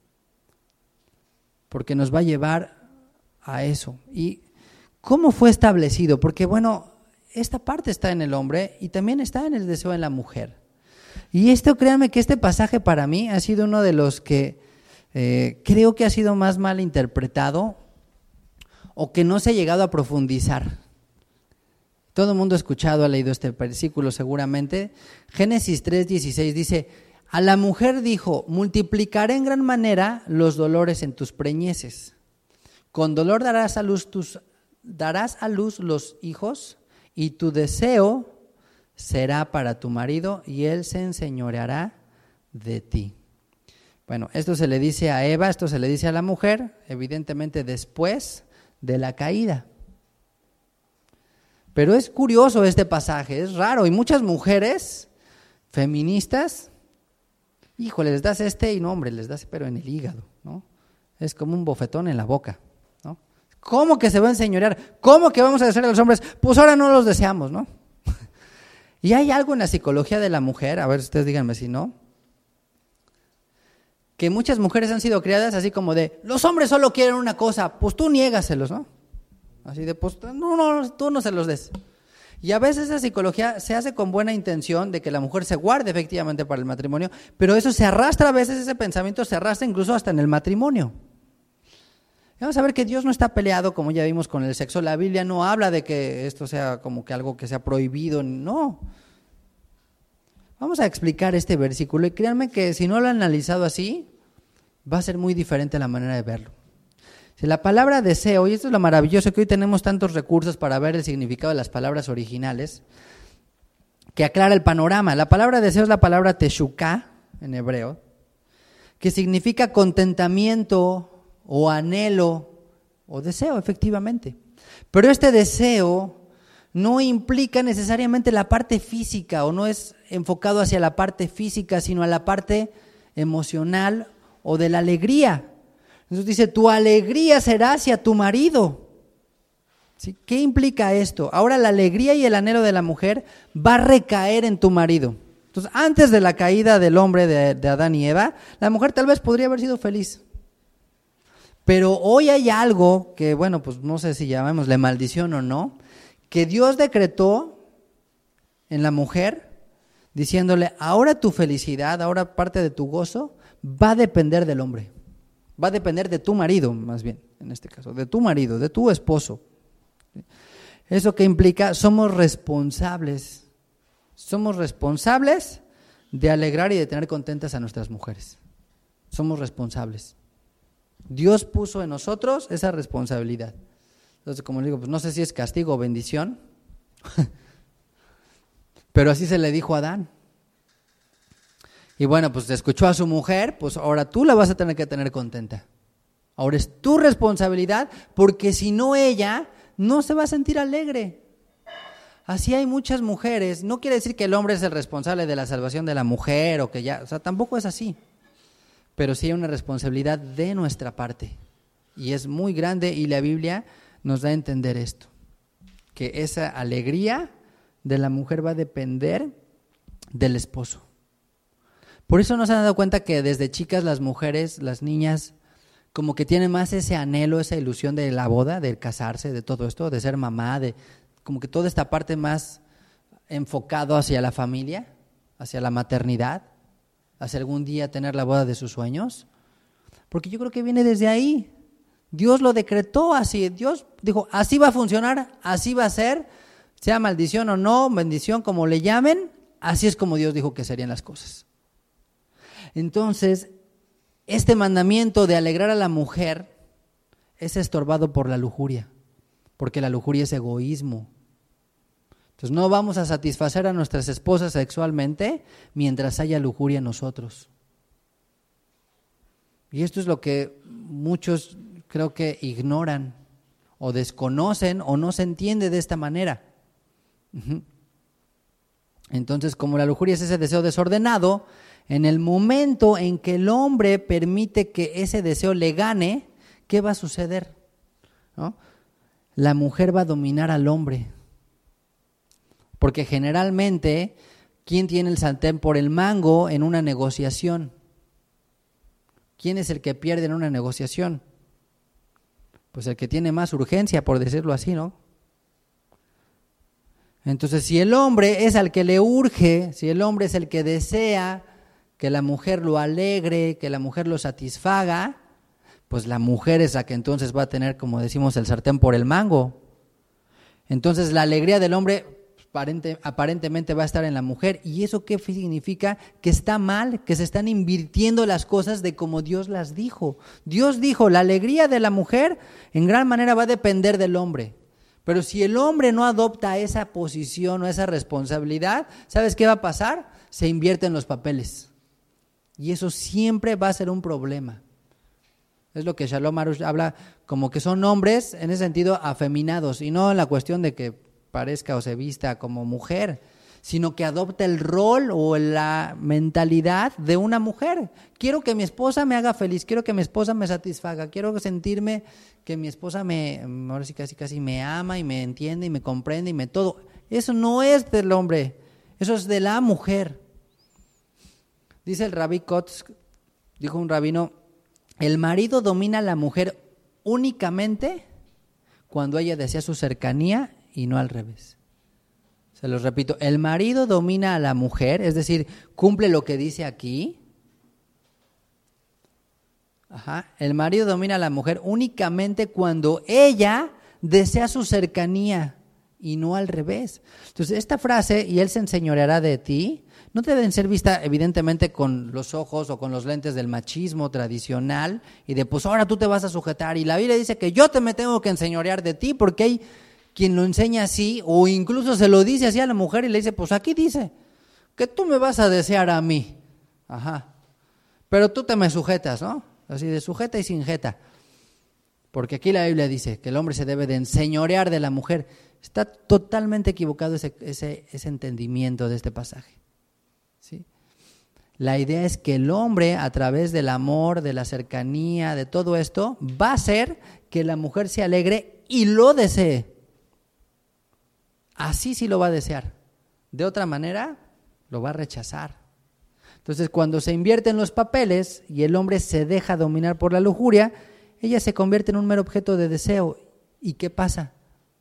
porque nos va a llevar a eso. ¿Y cómo fue establecido? Porque bueno, esta parte está en el hombre y también está en el deseo en la mujer. Y esto, créanme que este pasaje para mí ha sido uno de los que creo que ha sido más mal interpretado, o que no se ha llegado a profundizar. Todo el mundo ha escuchado, ha leído este versículo seguramente. Génesis 3:16 dice: a la mujer dijo, multiplicaré en gran manera los dolores en tus preñeces. Con dolor darás a luz los hijos, y tu deseo será para tu marido, y él se enseñoreará de ti. Bueno, esto se le dice a Eva, esto se le dice a la mujer, evidentemente después de la caída. Pero es curioso este pasaje, es raro, y muchas mujeres feministas, híjole, les das y no, hombre, les das pero en el hígado, ¿no? Es como un bofetón en la boca, ¿no? ¿Cómo que se va a enseñorear? ¿Cómo que vamos a desear a los hombres? Pues ahora no los deseamos, ¿no? Y hay algo en la psicología de la mujer, a ver, ustedes díganme si no, que muchas mujeres han sido criadas así como de, los hombres solo quieren una cosa, pues tú niégaselos, ¿no? Así de, pues no, tú no se los des. Y a veces esa psicología se hace con buena intención de que la mujer se guarde efectivamente para el matrimonio, pero eso se arrastra a veces, ese pensamiento se arrastra incluso hasta en el matrimonio. Y vamos a ver que Dios no está peleado, como ya vimos, con el sexo. La Biblia no habla de que esto sea como que algo que sea prohibido, no. Vamos a explicar este versículo y créanme que si no lo han analizado así, va a ser muy diferente la manera de verlo. Si la palabra deseo, y esto es lo maravilloso, que hoy tenemos tantos recursos para ver el significado de las palabras originales, que aclara el panorama. La palabra deseo es la palabra teshukah en hebreo, que significa contentamiento o anhelo o deseo, efectivamente. Pero este deseo no implica necesariamente la parte física o no es enfocado hacia la parte física, sino a la parte emocional o de la alegría. Entonces dice, tu alegría será hacia tu marido. ¿Sí? ¿Qué implica esto? Ahora la alegría y el anhelo de la mujer va a recaer en tu marido. Entonces, antes de la caída del hombre de Adán y Eva, la mujer tal vez podría haber sido feliz. Pero hoy hay algo que, bueno, pues no sé si llamémosle maldición o no, que Dios decretó en la mujer, diciéndole, ahora tu felicidad, ahora parte de tu gozo, va a depender del hombre. Va a depender de tu marido, más bien, en este caso, de tu marido, de tu esposo. ¿Eso qué implica? Somos responsables de alegrar y de tener contentas a nuestras mujeres. Somos responsables. Dios puso en nosotros esa responsabilidad. Entonces, como les digo, pues no sé si es castigo o bendición, pero así se le dijo a Adán. Y bueno, pues escuchó a su mujer, pues ahora tú la vas a tener que tener contenta. Ahora es tu responsabilidad, porque si no ella no se va a sentir alegre. Así hay muchas mujeres, no quiere decir que el hombre es el responsable de la salvación de la mujer o que ya, o sea, tampoco es así. Pero sí hay una responsabilidad de nuestra parte y es muy grande y la Biblia nos da a entender esto, que esa alegría de la mujer va a depender del esposo. Por eso no se han dado cuenta que desde chicas las mujeres, las niñas, como que tienen más ese anhelo, esa ilusión de la boda, de casarse, de todo esto, de ser mamá, de como que toda esta parte más enfocado hacia la familia, hacia la maternidad, hacia algún día tener la boda de sus sueños. Porque yo creo que viene desde ahí. Dios lo decretó así. Dios dijo, así va a funcionar, así va a ser, sea maldición o no, bendición, como le llamen, así es como Dios dijo que serían las cosas. Entonces, este mandamiento de alegrar a la mujer es estorbado por la lujuria, porque la lujuria es egoísmo. Entonces, no vamos a satisfacer a nuestras esposas sexualmente mientras haya lujuria en nosotros. Y esto es lo que muchos creo que ignoran o desconocen o no se entiende de esta manera. Entonces, como la lujuria es ese deseo desordenado, en el momento en que el hombre permite que ese deseo le gane, ¿qué va a suceder? ¿No? La mujer va a dominar al hombre. Porque generalmente, ¿quién tiene el sartén por el mango en una negociación? ¿Quién es el que pierde en una negociación? Pues el que tiene más urgencia, por decirlo así, ¿no? Entonces, si el hombre es al que le urge, si el hombre es el que desea que la mujer lo alegre, que la mujer lo satisfaga, pues la mujer es la que entonces va a tener, como decimos, el sartén por el mango. Entonces la alegría del hombre aparentemente va a estar en la mujer. ¿Y eso qué significa? Que está mal, que se están invirtiendo las cosas de como Dios las dijo. Dios dijo, la alegría de la mujer en gran manera va a depender del hombre. Pero si el hombre no adopta esa posición o esa responsabilidad, ¿sabes qué va a pasar? Se invierten los papeles. Y eso siempre va a ser un problema. Es lo que Shalom Arush habla, como que son hombres en ese sentido afeminados, y no en la cuestión de que parezca o se vista como mujer, sino que adopta el rol o la mentalidad de una mujer. Quiero que mi esposa me haga feliz, quiero que mi esposa me satisfaga, quiero sentirme que mi esposa ahora sí casi me ama y me entiende y me comprende y me todo. Eso no es del hombre, eso es de la mujer. Dice el Rabbi Kotz, dijo un rabino, el marido domina a la mujer únicamente cuando ella desea su cercanía y no al revés. Se los repito, el marido domina a la mujer, es decir, cumple lo que dice aquí. El marido domina a la mujer únicamente cuando ella desea su cercanía y no al revés. Entonces, esta frase, y él se enseñoreará de ti, no deben ser vista evidentemente con los ojos o con los lentes del machismo tradicional y de pues ahora tú te vas a sujetar. Y la Biblia dice que yo me tengo que enseñorear de ti, porque hay quien lo enseña así o incluso se lo dice así a la mujer y le dice, pues aquí dice que tú me vas a desear a mí. Pero tú te me sujetas, ¿no? Así de sujeta y sin jeta. Porque aquí la Biblia dice que el hombre se debe de enseñorear de la mujer. Está totalmente equivocado ese entendimiento de este pasaje. ¿Sí? La idea es que el hombre, a través del amor, de la cercanía, de todo esto, va a hacer que la mujer se alegre y lo desee. Así sí lo va a desear. De otra manera, lo va a rechazar. Entonces, cuando se invierten los papeles y el hombre se deja dominar por la lujuria, ella se convierte en un mero objeto de deseo. ¿Y qué pasa?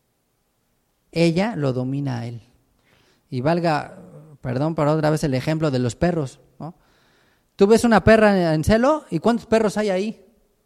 Ella lo domina a él. Y perdón por otra vez el ejemplo de los perros, ¿no? Tú ves una perra en celo, ¿y cuántos perros hay ahí?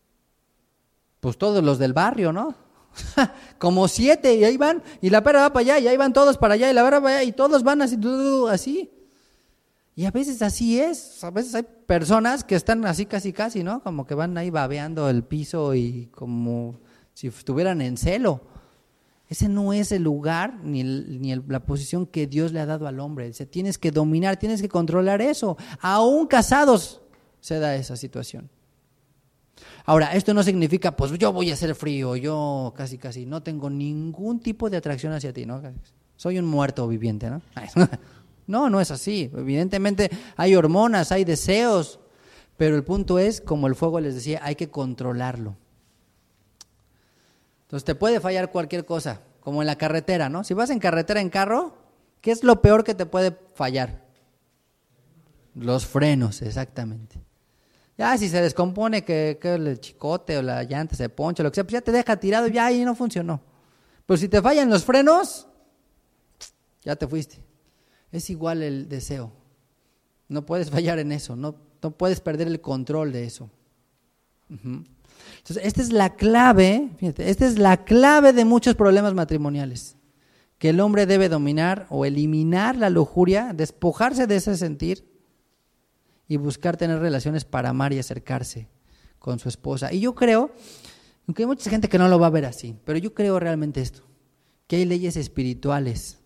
Pues todos los del barrio, ¿no? Como 7, y ahí van, y la perra va para allá, y ahí van todos para allá, y la perra para allá, y todos van así. Y a veces así es, a veces hay personas que están así casi, ¿no? Como que van ahí babeando el piso y como si estuvieran en celo. Ese no es el lugar ni la posición que Dios le ha dado al hombre. Dice, tienes que dominar, tienes que controlar eso. Aún casados se da esa situación. Ahora, esto no significa, pues yo voy a ser frío, yo casi, no tengo ningún tipo de atracción hacia ti, ¿no? Soy un muerto viviente, ¿no? No es así. Evidentemente hay hormonas, hay deseos, pero el punto es, como el fuego les decía, hay que controlarlo. Entonces te puede fallar cualquier cosa, como en la carretera, ¿no? Si vas en carretera en carro, ¿qué es lo peor que te puede fallar? Los frenos, exactamente. Ya si se descompone que el chicote o la llanta se poncha, lo que sea, pues ya te deja tirado, ya ahí no funcionó. Pero si te fallan los frenos, ya te fuiste. Es igual el deseo. No puedes fallar en eso, no puedes perder el control de eso. Entonces, esta es la clave, fíjate, esta es la clave de muchos problemas matrimoniales. Que el hombre debe dominar o eliminar la lujuria, despojarse de ese sentir y buscar tener relaciones para amar y acercarse con su esposa. Y yo creo, aunque hay mucha gente que no lo va a ver así, pero yo creo realmente esto, que hay leyes espirituales,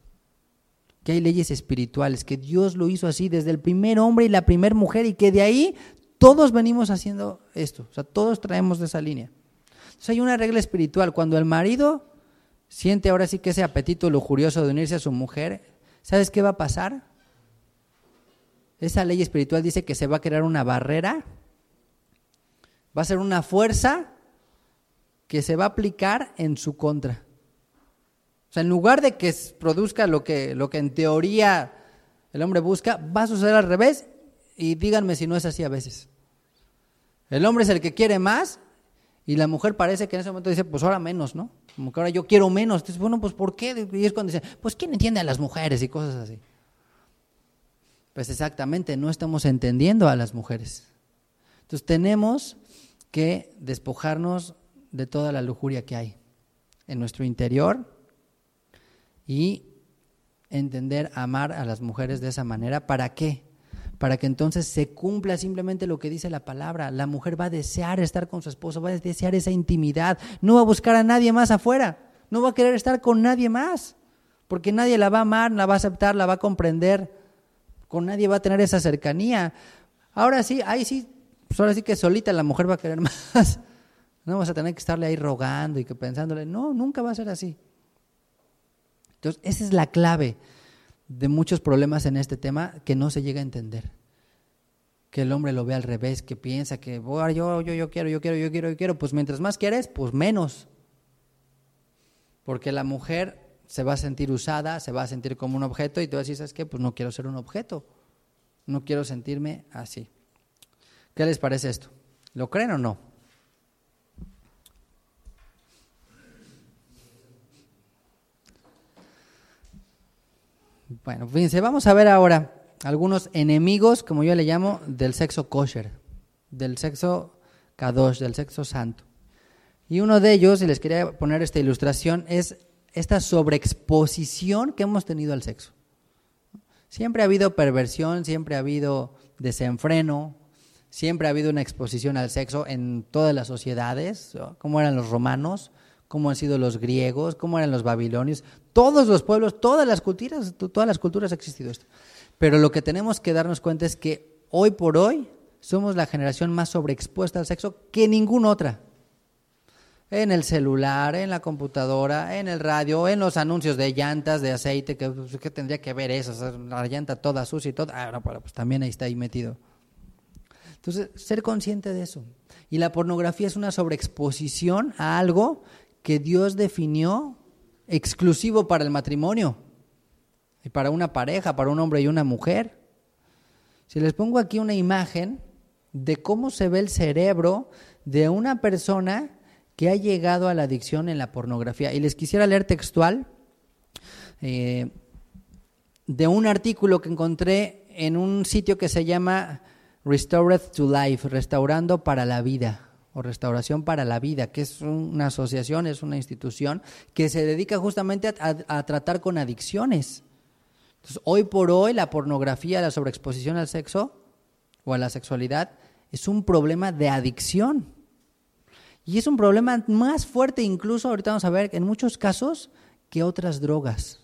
que Dios lo hizo así desde el primer hombre y la primer mujer, y que de ahí todos venimos haciendo esto, o sea, todos traemos de esa línea. Entonces hay una regla espiritual, cuando el marido siente ahora sí que ese apetito lujurioso de unirse a su mujer, ¿sabes qué va a pasar? Esa ley espiritual dice que se va a crear una barrera, va a ser una fuerza que se va a aplicar en su contra. O sea, en lugar de que produzca lo que en teoría el hombre busca, va a suceder al revés, y díganme si no es así a veces. El hombre es el que quiere más y la mujer parece que en ese momento dice, pues ahora menos, ¿no? Como que ahora yo quiero menos. Entonces, bueno, pues ¿por qué? Y es cuando dicen, pues ¿quién entiende a las mujeres? Y cosas así. Pues exactamente, no estamos entendiendo a las mujeres. Entonces tenemos que despojarnos de toda la lujuria que hay en nuestro interior y entender, amar a las mujeres de esa manera. ¿Para qué? Para que entonces se cumpla simplemente lo que dice la palabra. La mujer va a desear estar con su esposo, va a desear esa intimidad, no va a buscar a nadie más afuera, no va a querer estar con nadie más, porque nadie la va a amar, la va a aceptar, la va a comprender, con nadie va a tener esa cercanía. Ahora sí, pues ahora sí que solita la mujer va a querer más. No vas a tener que estarle ahí rogando y que pensándole, no, nunca va a ser así. Entonces, esa es la clave de muchos problemas en este tema que no se llega a entender. Que el hombre lo ve al revés, que piensa que yo quiero, pues mientras más quieres, pues menos. Porque la mujer se va a sentir usada, se va a sentir como un objeto y tú vas a decir, ¿sabes qué? Pues no quiero ser un objeto, no quiero sentirme así. ¿Qué les parece esto? ¿Lo creen o no? Bueno, fíjense, vamos a ver ahora algunos enemigos, como yo le llamo, del sexo kosher, del sexo kadosh, del sexo santo. Y uno de ellos, y les quería poner esta ilustración, es esta sobreexposición que hemos tenido al sexo. Siempre ha habido perversión, siempre ha habido desenfreno, siempre ha habido una exposición al sexo en todas las sociedades, ¿no? Como eran los romanos, cómo han sido los griegos, cómo eran los babilonios, todos los pueblos, todas las culturas ha existido esto. Pero lo que tenemos que darnos cuenta es que hoy por hoy somos la generación más sobreexpuesta al sexo que ninguna otra. En el celular, en la computadora, en el radio, en los anuncios de llantas, de aceite, ¿qué tendría que ver eso? O sea, la llanta toda sucia y todo. No, pues también ahí está ahí metido. Entonces, ser consciente de eso. Y la pornografía es una sobreexposición a algo que Dios definió exclusivo para el matrimonio y para una pareja, para un hombre y una mujer. Si les pongo aquí una imagen de cómo se ve el cerebro de una persona que ha llegado a la adicción en la pornografía, y les quisiera leer textual de un artículo que encontré en un sitio que se llama Restored to Life, Restaurando para la Vida, o Restauración para la Vida, que es una asociación, es una institución que se dedica justamente a tratar con adicciones. Entonces, hoy por hoy la pornografía, la sobreexposición al sexo o a la sexualidad es un problema de adicción. Y es un problema más fuerte incluso, ahorita vamos a ver, en muchos casos, que otras drogas.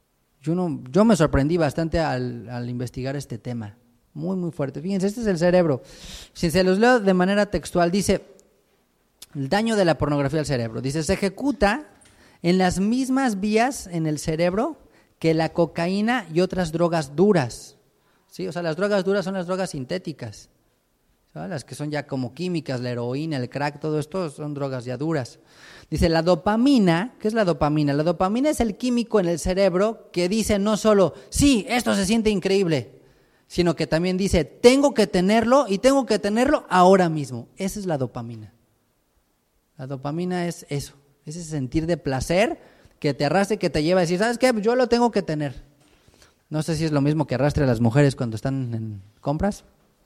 Yo me sorprendí bastante al investigar este tema. Muy, muy fuerte. Fíjense, este es el cerebro. Si se los leo de manera textual, dice, el daño de la pornografía al cerebro. Dice, se ejecuta en las mismas vías en el cerebro que la cocaína y otras drogas duras. ¿Sí? O sea, las drogas duras son las drogas sintéticas. ¿Sabes? Las que son ya como químicas, la heroína, el crack, todo esto son drogas ya duras. Dice, la dopamina, ¿qué es la dopamina? La dopamina es el químico en el cerebro que dice no solo, sí, esto se siente increíble, sino que también dice, tengo que tenerlo y tengo que tenerlo ahora mismo. Esa es la dopamina. La dopamina es eso, ese sentir de placer que te arrastra y que te lleva a decir, ¿sabes qué? Yo lo tengo que tener. No sé si es lo mismo que arrastre a las mujeres cuando están en compras.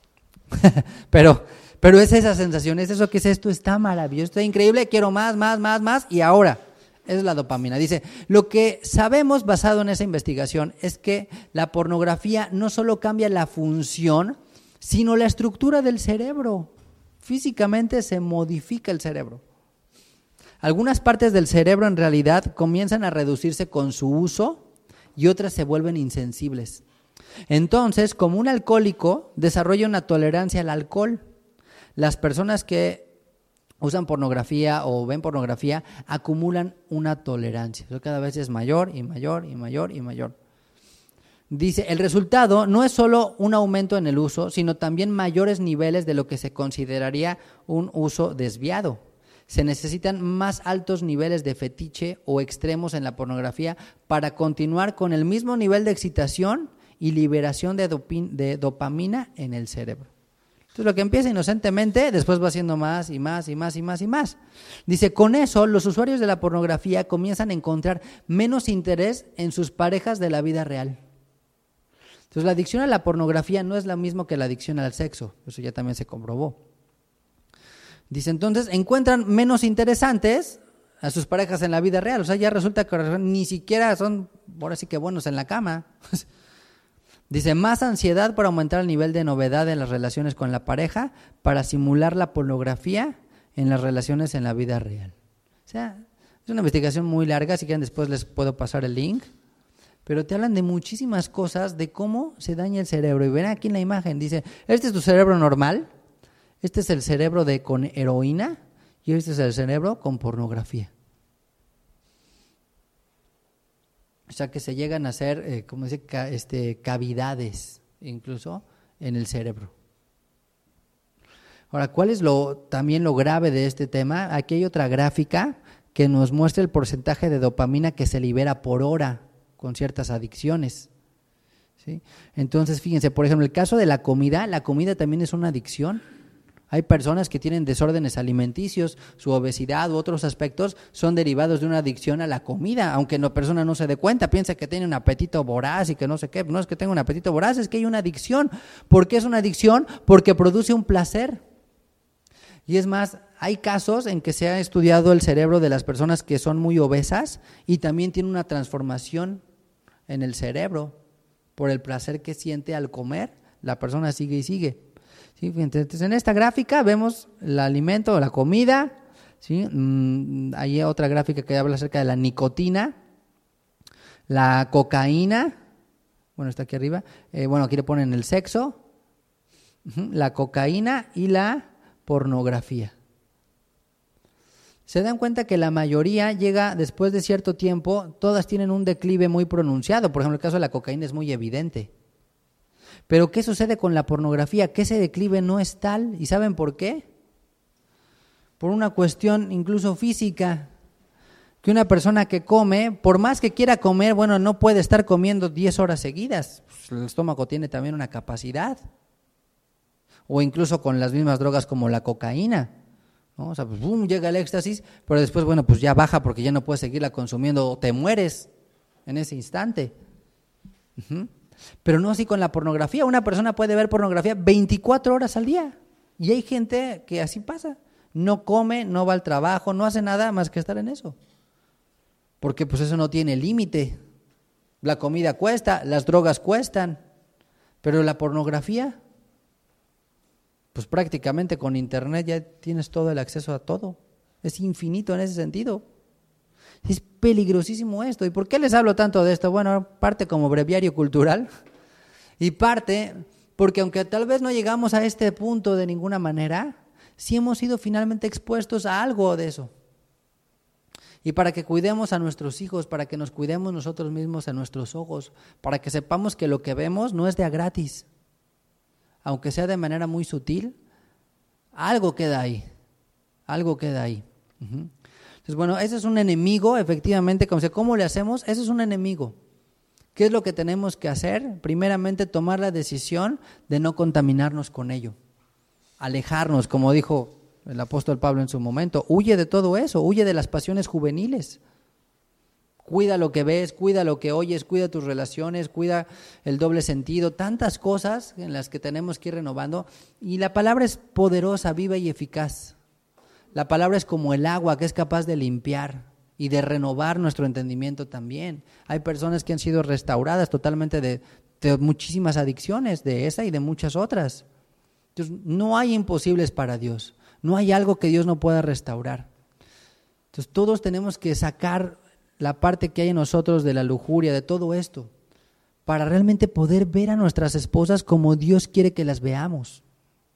pero es esa sensación, es eso que es esto, está maravilloso, está increíble, quiero más, y ahora, esa es la dopamina. Dice, lo que sabemos basado en esa investigación es que la pornografía no solo cambia la función, sino la estructura del cerebro. Físicamente se modifica el cerebro. Algunas partes del cerebro en realidad comienzan a reducirse con su uso y otras se vuelven insensibles. Entonces, como un alcohólico desarrolla una tolerancia al alcohol, las personas que usan pornografía o ven pornografía acumulan una tolerancia. Eso cada vez es mayor y mayor y mayor y mayor. Dice, el resultado no es solo un aumento en el uso, sino también mayores niveles de lo que se consideraría un uso desviado. Se necesitan más altos niveles de fetiche o extremos en la pornografía para continuar con el mismo nivel de excitación y liberación de dopamina en el cerebro. Entonces lo que empieza inocentemente, después va haciendo más y más y más y más y más. Dice, con eso los usuarios de la pornografía comienzan a encontrar menos interés en sus parejas de la vida real. Entonces la adicción a la pornografía no es lo mismo que la adicción al sexo, eso ya también se comprobó. Dice, entonces encuentran menos interesantes a sus parejas en la vida real. O sea, ya resulta que ni siquiera son, ahora sí que buenos en la cama. Dice, más ansiedad por aumentar el nivel de novedad en las relaciones con la pareja para simular la pornografía en las relaciones en la vida real. O sea, es una investigación muy larga, si quieren después les puedo pasar el link, pero te hablan de muchísimas cosas, de cómo se daña el cerebro. Y ven aquí en la imagen, dice, este es tu cerebro normal, este es el cerebro con heroína y este es el cerebro con pornografía. O sea que se llegan a hacer, como dice, cavidades incluso en el cerebro. Ahora, ¿cuál es también lo grave de este tema? Aquí hay otra gráfica que nos muestra el porcentaje de dopamina que se libera por hora con ciertas adicciones, ¿sí? Entonces, fíjense, por ejemplo, el caso de la comida también es una adicción. Hay personas que tienen desórdenes alimenticios, su obesidad u otros aspectos son derivados de una adicción a la comida, aunque la persona no se dé cuenta, piensa que tiene un apetito voraz y que no sé qué. No es que tenga un apetito voraz, es que hay una adicción. ¿Por qué es una adicción? Porque produce un placer. Y es más, hay casos en que se ha estudiado el cerebro de las personas que son muy obesas y también tiene una transformación en el cerebro por el placer que siente al comer. La persona sigue y sigue. ¿Sí? Entonces, en esta gráfica vemos el alimento, la comida, ¿sí? Hay otra gráfica que habla acerca de la nicotina, la cocaína, bueno, está aquí arriba, aquí le ponen el sexo, la cocaína y la pornografía. Se dan cuenta que la mayoría llega después de cierto tiempo, todas tienen un declive muy pronunciado. Por ejemplo, el caso de la cocaína es muy evidente. Pero ¿qué sucede con la pornografía? Que ese declive no es tal. ¿Y saben por qué? Por una cuestión incluso física. Que una persona que come, por más que quiera comer, no puede estar comiendo 10 horas seguidas. Pues el estómago tiene también una capacidad. O incluso con las mismas drogas como la cocaína, ¿no? O sea, pues llega el éxtasis, pero después, pues ya baja porque ya no puedes seguirla consumiendo o te mueres en ese instante. Pero no así con la pornografía. Una persona puede ver pornografía 24 horas al día. Y hay gente que así pasa. No come, no va al trabajo, no hace nada más que estar en eso. Porque pues eso no tiene límite. La comida cuesta, las drogas cuestan. Pero la pornografía, pues prácticamente con internet ya tienes todo el acceso a todo. Es infinito en ese sentido. Es peligrosísimo esto. ¿Y por qué les hablo tanto de esto? Bueno, parte como breviario cultural y parte porque aunque tal vez no llegamos a este punto de ninguna manera, sí hemos sido finalmente expuestos a algo de eso. Y para que cuidemos a nuestros hijos, para que nos cuidemos nosotros mismos a nuestros ojos, para que sepamos que lo que vemos no es de a gratis. Aunque sea de manera muy sutil, algo queda ahí, algo queda ahí. Entonces, ese es un enemigo, efectivamente, ¿cómo le hacemos? Ese es un enemigo. ¿Qué es lo que tenemos que hacer? Primeramente, tomar la decisión de no contaminarnos con ello, alejarnos, como dijo el apóstol Pablo en su momento, huye de todo eso, huye de las pasiones juveniles. Cuida lo que ves, cuida lo que oyes, cuida tus relaciones, cuida el doble sentido, tantas cosas en las que tenemos que ir renovando. Y la palabra es poderosa, viva y eficaz. La palabra es como el agua que es capaz de limpiar y de renovar nuestro entendimiento también. Hay personas que han sido restauradas totalmente de muchísimas adicciones, de esa y de muchas otras. Entonces, no hay imposibles para Dios, no hay algo que Dios no pueda restaurar. Entonces, todos tenemos que sacar la parte que hay en nosotros de la lujuria, de todo esto, para realmente poder ver a nuestras esposas como Dios quiere que las veamos.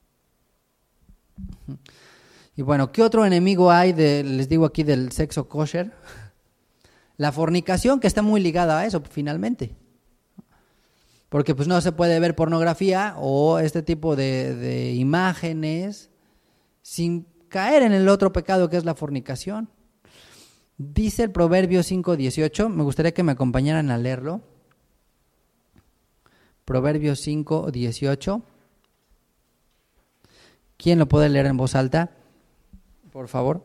Y ¿qué otro enemigo hay les digo aquí del sexo kosher? La fornicación, que está muy ligada a eso finalmente. Porque pues no se puede ver pornografía o este tipo de imágenes sin caer en el otro pecado que es la fornicación. Dice el Proverbio 5:18, me gustaría que me acompañaran a leerlo. Proverbio 5:18. ¿Quién lo puede leer en voz alta? Por favor.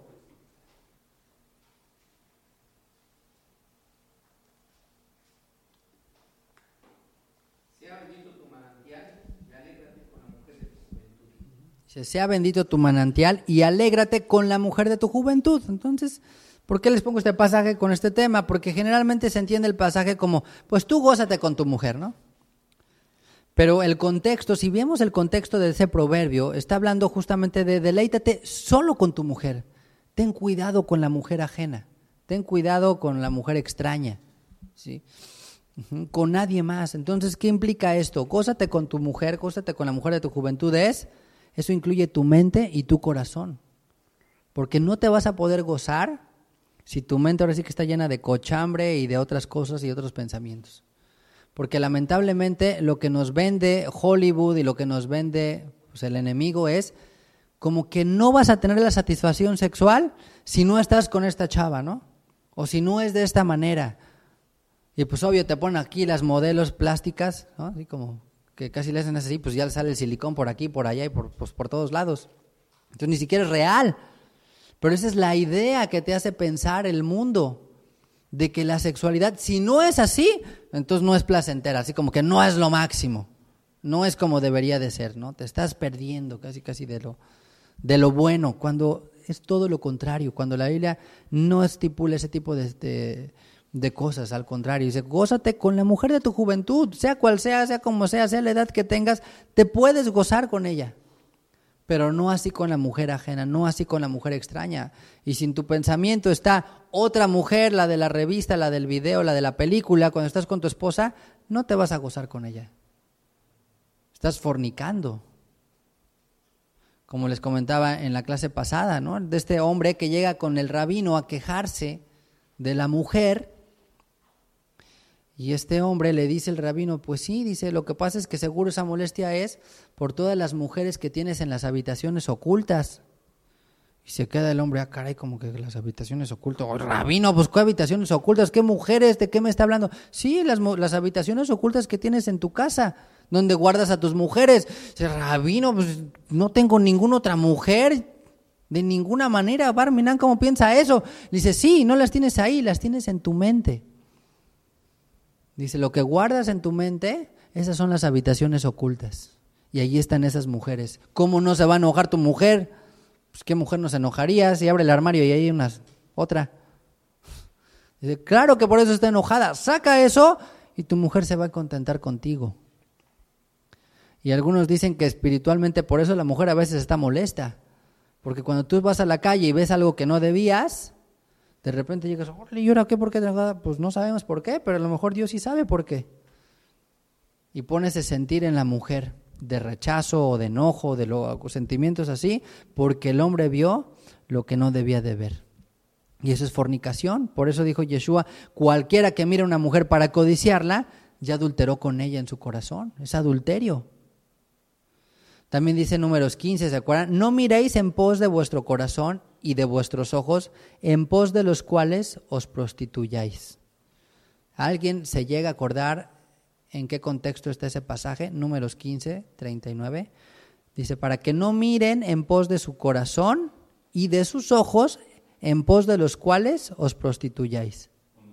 Dice, sea bendito tu manantial y alégrate con la mujer de tu juventud. Entonces, ¿por qué les pongo este pasaje con este tema? Porque generalmente se entiende el pasaje como, pues tú gózate con tu mujer, ¿no? Pero el contexto, si vemos el contexto de ese proverbio, está hablando justamente de deleítate solo con tu mujer. Ten cuidado con la mujer ajena. Ten cuidado con la mujer extraña, ¿sí? Con nadie más. Entonces, ¿qué implica esto? Gózate con tu mujer, gózate con la mujer de tu juventud. Eso incluye tu mente y tu corazón. Porque no te vas a poder gozar si tu mente ahora sí que está llena de cochambre y de otras cosas y otros pensamientos. Porque lamentablemente lo que nos vende Hollywood y lo que nos vende pues, el enemigo es como que no vas a tener la satisfacción sexual si no estás con esta chava, ¿no? O si no es de esta manera. Y pues obvio te ponen aquí las modelos plásticas, ¿no? Así como que casi le hacen así, pues ya le sale el silicón por aquí, por allá y por todos lados. Entonces ni siquiera es real. Pero esa es la idea que te hace pensar el mundo, de que la sexualidad, si no es así, entonces no es placentera, así como que no es lo máximo, no es como debería de ser, ¿no? Te estás perdiendo casi de lo bueno, cuando es todo lo contrario, cuando la Biblia no estipula ese tipo de cosas, al contrario, dice, gózate con la mujer de tu juventud, sea cual sea como sea la edad que tengas, te puedes gozar con ella. Pero no así con la mujer ajena, no así con la mujer extraña. Y si en tu pensamiento está otra mujer, la de la revista, la del video, la de la película, cuando estás con tu esposa, no te vas a gozar con ella. Estás fornicando. Como les comentaba en la clase pasada, ¿no? De este hombre que llega con el rabino a quejarse de la mujer. Y este hombre le dice el rabino, pues sí, dice, lo que pasa es que seguro esa molestia es por todas las mujeres que tienes en las habitaciones ocultas. Y se queda el hombre, caray, como que las habitaciones ocultas. Oh, rabino, pues ¿qué habitaciones ocultas? ¿Qué mujeres? ¿De qué me está hablando? Sí, las habitaciones ocultas que tienes en tu casa, donde guardas a tus mujeres. Dice, rabino, pues no tengo ninguna otra mujer, de ninguna manera. Barminan, ¿cómo piensa eso? Dice, sí, no las tienes ahí, las tienes en tu mente. Dice, lo que guardas en tu mente, esas son las habitaciones ocultas. Y allí están esas mujeres. ¿Cómo no se va a enojar tu mujer? Pues ¿qué mujer no se enojaría si abre el armario y hay otra? Dice, claro que por eso está enojada. Saca eso y tu mujer se va a contentar contigo. Y algunos dicen que espiritualmente por eso la mujer a veces está molesta. Porque cuando tú vas a la calle y ves algo que no debías, de repente llegas, ¿y ahora qué? ¿Por qué? Pues no sabemos por qué, pero a lo mejor Dios sí sabe por qué. Y pones ese sentir en la mujer de rechazo o de enojo, de sentimientos así, porque el hombre vio lo que no debía de ver. Y eso es fornicación. Por eso dijo Yeshua, cualquiera que mire a una mujer para codiciarla, ya adulteró con ella en su corazón. Es adulterio. También dice Números 15, ¿se acuerdan? No miréis en pos de vuestro corazón y de vuestros ojos, en pos de los cuales os prostituyáis. ¿Alguien se llega a acordar en qué contexto está ese pasaje? Números 15, 39. Dice, para que no miren en pos de su corazón y de sus ojos, en pos de los cuales os prostituyáis.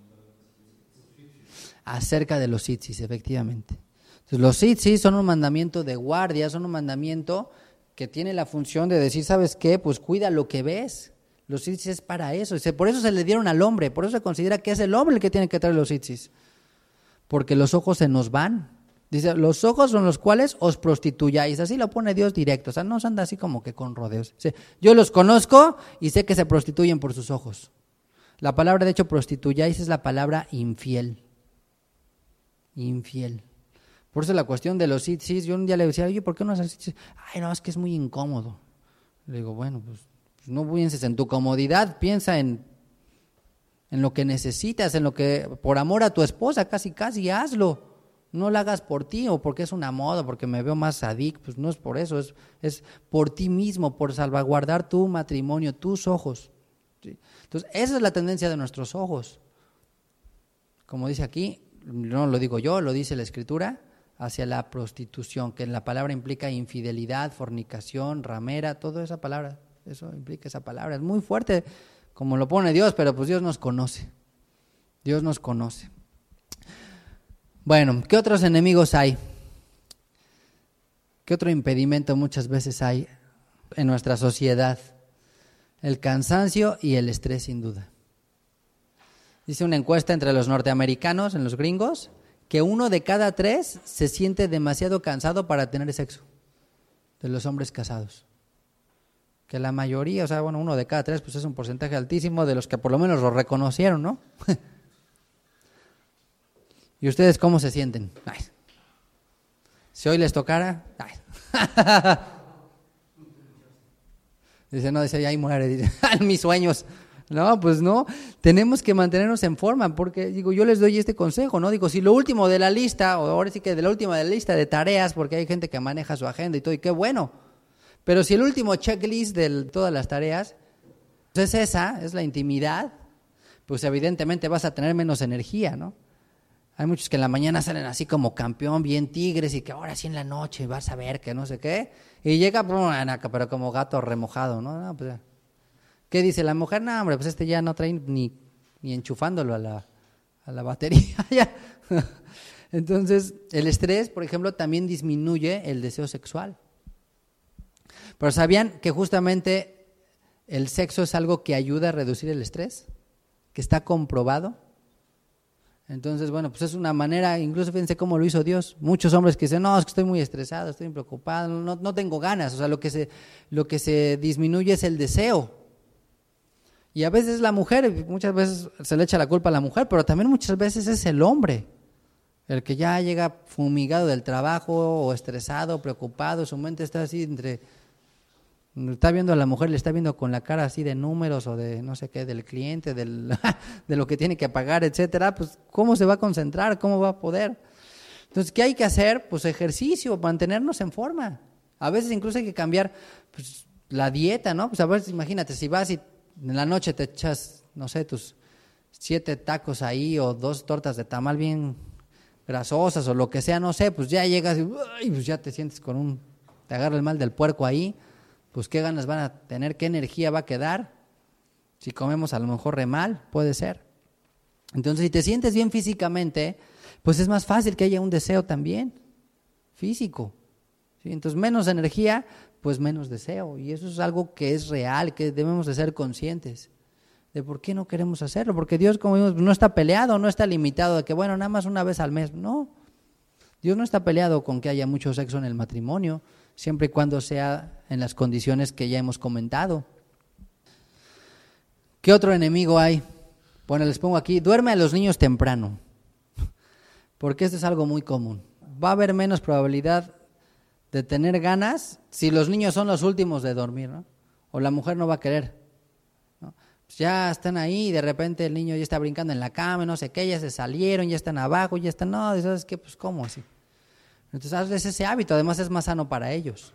Acerca de los tzitzis, efectivamente. Entonces, los tzitzis son un mandamiento de guardia, son un mandamiento que tiene la función de decir, ¿sabes qué? Pues cuida lo que ves. Los tzitzis es para eso. Por eso se le dieron al hombre, por eso se considera que es el hombre el que tiene que traer los tzitzis. Porque los ojos se nos van. Dice, los ojos son los cuales os prostituyáis. Así lo pone Dios directo. O sea, no se anda así como que con rodeos. Dice, yo los conozco y sé que se prostituyen por sus ojos. La palabra, de hecho, prostituyáis es la palabra infiel. Infiel. Por eso la cuestión de los tzitzis, yo un día le decía, oye, ¿por qué no haces tzitzis? Ay, no, es que es muy incómodo. Le digo, bueno, pues no pienses en tu comodidad, piensa en lo que necesitas, en lo que, por amor a tu esposa, casi hazlo. No lo hagas por ti o porque es una moda, porque me veo más sadic, pues no es por eso, es por ti mismo, por salvaguardar tu matrimonio, tus ojos. ¿Sí? Entonces, esa es la tendencia de nuestros ojos. Como dice aquí, no lo digo yo, lo dice la Escritura, hacia la prostitución, que en la palabra implica infidelidad, fornicación, ramera, toda esa palabra, eso implica esa palabra. Es muy fuerte, como lo pone Dios, pero pues Dios nos conoce. Dios nos conoce. Bueno, ¿qué otros enemigos hay? ¿Qué otro impedimento muchas veces hay en nuestra sociedad. El cansancio y el estrés, sin duda. Dice una encuesta entre los norteamericanos, en los gringos, que 1 de cada 3 se siente demasiado cansado para tener sexo, de los hombres casados. Que la mayoría, 1 de cada 3, pues es un porcentaje altísimo de los que por lo menos lo reconocieron, ¿no? ¿Y ustedes cómo se sienten? Ay. Si hoy les tocara, ay. Dice, ahí muere, dice, en mis sueños. No, pues no, tenemos que mantenernos en forma, porque yo les doy este consejo, ¿no? Si lo último de la lista, o ahora sí que de la última de la lista de tareas, porque hay gente que maneja su agenda y todo, y qué bueno, pero si el último checklist de todas las tareas, pues es esa, es la intimidad, pues evidentemente vas a tener menos energía, ¿no? Hay muchos que en la mañana salen así como campeón, bien tigres, y que ahora sí en la noche vas a ver que no sé qué, y llega, pero como gato remojado, ¿no? No, pues, ¿qué dice la mujer? No, hombre, pues ya no trae ni enchufándolo a la batería. Ya. Entonces, el estrés, por ejemplo, también disminuye el deseo sexual. Pero ¿sabían que justamente el sexo es algo que ayuda a reducir el estrés? Que está comprobado. Entonces, pues es una manera, incluso fíjense cómo lo hizo Dios. Muchos hombres que dicen, no, es que estoy muy estresado, estoy preocupado, no tengo ganas. Lo que se disminuye es el deseo. Y a veces la mujer, muchas veces se le echa la culpa a la mujer, pero también muchas veces es el hombre, el que ya llega fumigado del trabajo o estresado, preocupado, su mente está así está viendo a la mujer, le está viendo con la cara así de números o de no sé qué, del cliente, de lo que tiene que pagar, etcétera, pues ¿cómo se va a concentrar? ¿Cómo va a poder? Entonces, ¿qué hay que hacer? Pues ejercicio, mantenernos en forma. A veces incluso hay que cambiar pues, la dieta, ¿no? Pues a ver, imagínate, si vas y en la noche te echas, no sé, tus 7 tacos ahí o 2 tortas de tamal bien grasosas o lo que sea, no sé, pues ya llegas y pues ya te sientes te agarra el mal del puerco ahí, pues qué ganas van a tener, qué energía va a quedar. Si comemos a lo mejor re mal, puede ser. Entonces, si te sientes bien físicamente, pues es más fácil que haya un deseo también físico, ¿sí? Entonces, menos energía, pues menos deseo, y eso es algo que es real, que debemos de ser conscientes de por qué no queremos hacerlo, porque Dios, como vimos, no está peleado, no está limitado de que nada más una vez al mes, no, Dios no está peleado con que haya mucho sexo en el matrimonio, siempre y cuando sea en las condiciones que ya hemos comentado. ¿Qué otro enemigo hay? Les pongo aquí, duerme a los niños temprano, porque esto es algo muy común, va a haber menos probabilidad de tener ganas si los niños son los últimos de dormir, ¿no? O la mujer no va a querer, ¿no? Pues ya están ahí y de repente el niño ya está brincando en la cama, no sé qué, ya se salieron, ya están abajo, ya están, no, ¿sabes qué? Pues ¿cómo así? Entonces hazles ese hábito, además es más sano para ellos.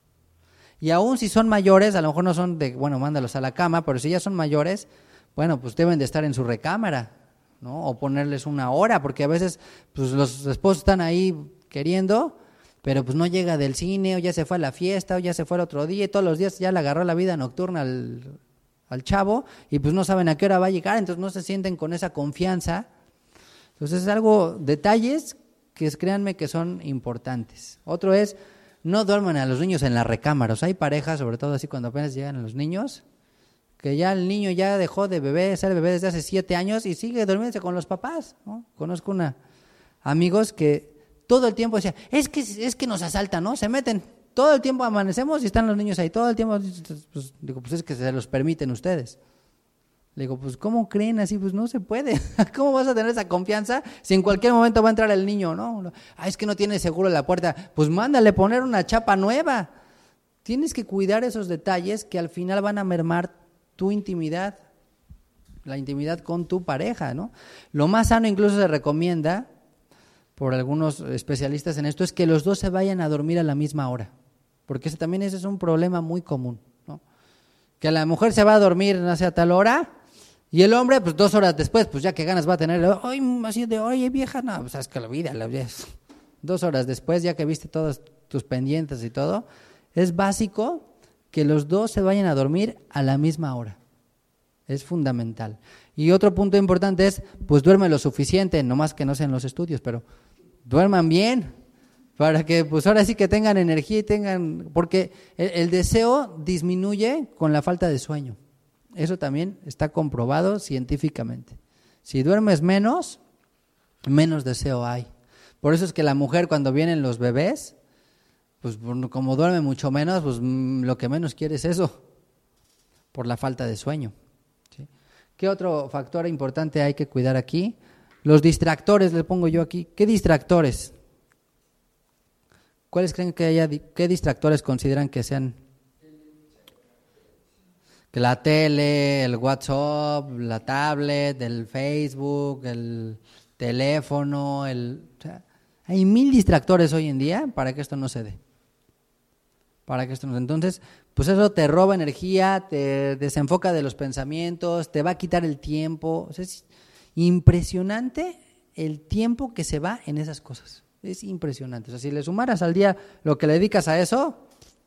Y aún si son mayores, a lo mejor no son mándalos a la cama, pero si ya son mayores, pues deben de estar en su recámara, ¿no? O ponerles una hora, porque a veces pues los esposos están ahí queriendo, pero pues no llega del cine, o ya se fue a la fiesta, o ya se fue al otro día, y todos los días ya le agarró la vida nocturna al chavo, y pues no saben a qué hora va a llegar, entonces no se sienten con esa confianza. Entonces es detalles que créanme que son importantes. Otro es, no duerman a los niños en la recámara. O sea, hay parejas, sobre todo así cuando apenas llegan los niños, que ya el niño ya dejó de ser bebé desde hace 7 años y sigue durmiéndose con los papás, ¿no? Conozco amigos que todo el tiempo decían, es que nos asaltan, ¿no? Se meten, todo el tiempo amanecemos y están los niños ahí, todo el tiempo, pues, digo, pues es que se los permiten ustedes. Le digo, pues ¿cómo creen así? Pues no se puede. ¿Cómo vas a tener esa confianza si en cualquier momento va a entrar el niño, ¿no? Es que no tiene seguro la puerta. Pues mándale poner una chapa nueva. Tienes que cuidar esos detalles que al final van a mermar tu intimidad, la intimidad con tu pareja, ¿no? Lo más sano incluso se recomienda por algunos especialistas en esto, es que los dos se vayan a dormir a la misma hora, porque ese es un problema muy común, ¿no? Que la mujer se va a dormir, no sé, a tal hora, y el hombre, pues 2 horas después, pues ya que ganas va a tener, así de, oye vieja, no, pues sabes que la vida, 2 horas después, ya que viste todos tus pendientes y todo, es básico que los dos se vayan a dormir a la misma hora, es fundamental. Y otro punto importante es, pues duerme lo suficiente, no más que no sean los estudios, pero duerman bien, para que pues ahora sí que tengan energía y tengan, porque el deseo disminuye con la falta de sueño. Eso también está comprobado científicamente. Si duermes menos deseo hay. Por eso es que la mujer cuando vienen los bebés, pues como duerme mucho menos, pues lo que menos quiere es eso, por la falta de sueño. ¿Sí? ¿Qué otro factor importante hay que cuidar aquí? Los distractores, le pongo yo aquí. ¿Qué distractores? ¿Cuáles creen que haya? ¿Qué distractores consideran que sean? Que la tele, el WhatsApp, la tablet, el Facebook, el teléfono, o sea, hay 1000 distractores hoy en día para que esto no se dé. Entonces, pues eso te roba energía, te desenfoca de los pensamientos, te va a quitar el tiempo. O sea, es impresionante el tiempo que se va en esas cosas. Es impresionante. O sea, si le sumaras al día lo que le dedicas a eso,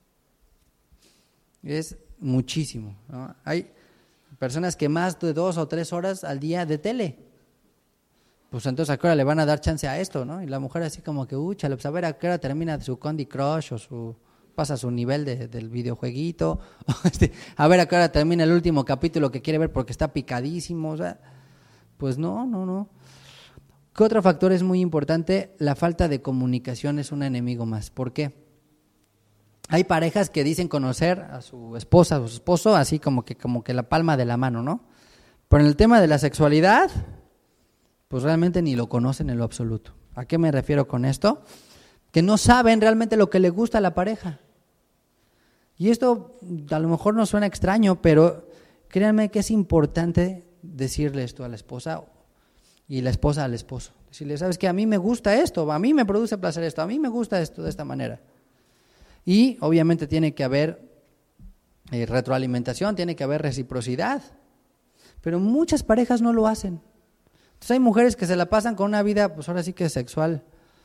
es muchísimo, ¿no? Hay personas que más de 2 o 3 horas al día de tele. Pues entonces a qué hora le van a dar chance a esto, ¿no? Y la mujer así como que, chale, pues a ver a qué hora termina su Candy Crush o pasa su nivel del videojueguito, a ver a qué hora termina el último capítulo que quiere ver porque está picadísimo. O sea, pues no. ¿Qué otro factor es muy importante? La falta de comunicación es un enemigo más. ¿Por qué? Hay parejas que dicen conocer a su esposa o su esposo así como que la palma de la mano, ¿no? Pero en el tema de la sexualidad, pues realmente ni lo conocen en lo absoluto. ¿A qué me refiero con esto? Que no saben realmente lo que le gusta a la pareja. Y esto a lo mejor no suena extraño, pero créanme que es importante decirle esto a la esposa y la esposa al esposo. Decirle, ¿sabes qué? A mí me gusta esto, a mí me produce placer esto, a mí me gusta esto de esta manera. Y obviamente tiene que haber retroalimentación, tiene que haber reciprocidad. Pero muchas parejas no lo hacen. Entonces hay mujeres que se la pasan con una vida, pues ahora sí que sexual,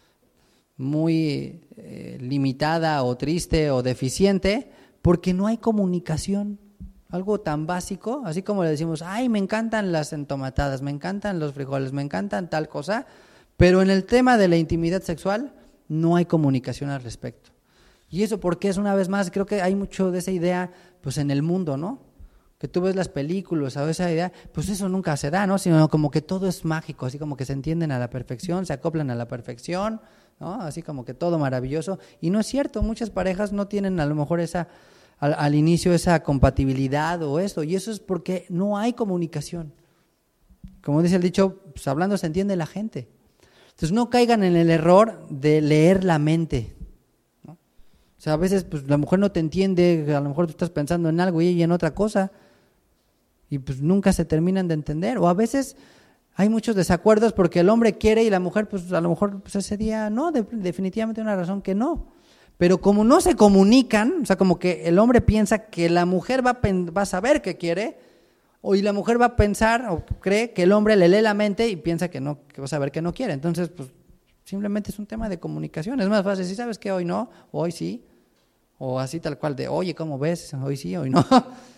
muy limitada o triste o deficiente, porque no hay comunicación. Algo tan básico, así como le decimos, ay, me encantan las entomatadas, me encantan los frijoles, me encantan tal cosa, pero en el tema de la intimidad sexual no hay comunicación al respecto. Y eso porque es, una vez más, creo que hay mucho de esa idea pues en el mundo, ¿no? Que tú ves las películas o esa idea, pues eso nunca se da, ¿no? Sino como que todo es mágico, así como que se entienden a la perfección, se acoplan a la perfección, ¿no? Así como que todo maravilloso. Y no es cierto, muchas parejas no tienen a lo mejor al inicio esa compatibilidad o esto, y eso es porque no hay comunicación. Como dice el dicho, pues hablando se entiende la gente. Entonces no caigan en el error de leer la mente, ¿no? O sea, a veces pues la mujer no te entiende, a lo mejor tú estás pensando en algo y ella en otra cosa, y pues nunca se terminan de entender. O a veces hay muchos desacuerdos porque el hombre quiere y la mujer pues a lo mejor pues, ese día no, definitivamente una razón que no. Pero como no se comunican, o sea, como que el hombre piensa que la mujer va a saber qué quiere, y la mujer va a pensar o cree que el hombre le lee la mente y piensa que no, que va a saber que no quiere. Entonces, pues simplemente es un tema de comunicación. Es más fácil, si sabes que hoy no, hoy sí, o así tal cual de, oye, ¿cómo ves? Hoy sí, hoy no.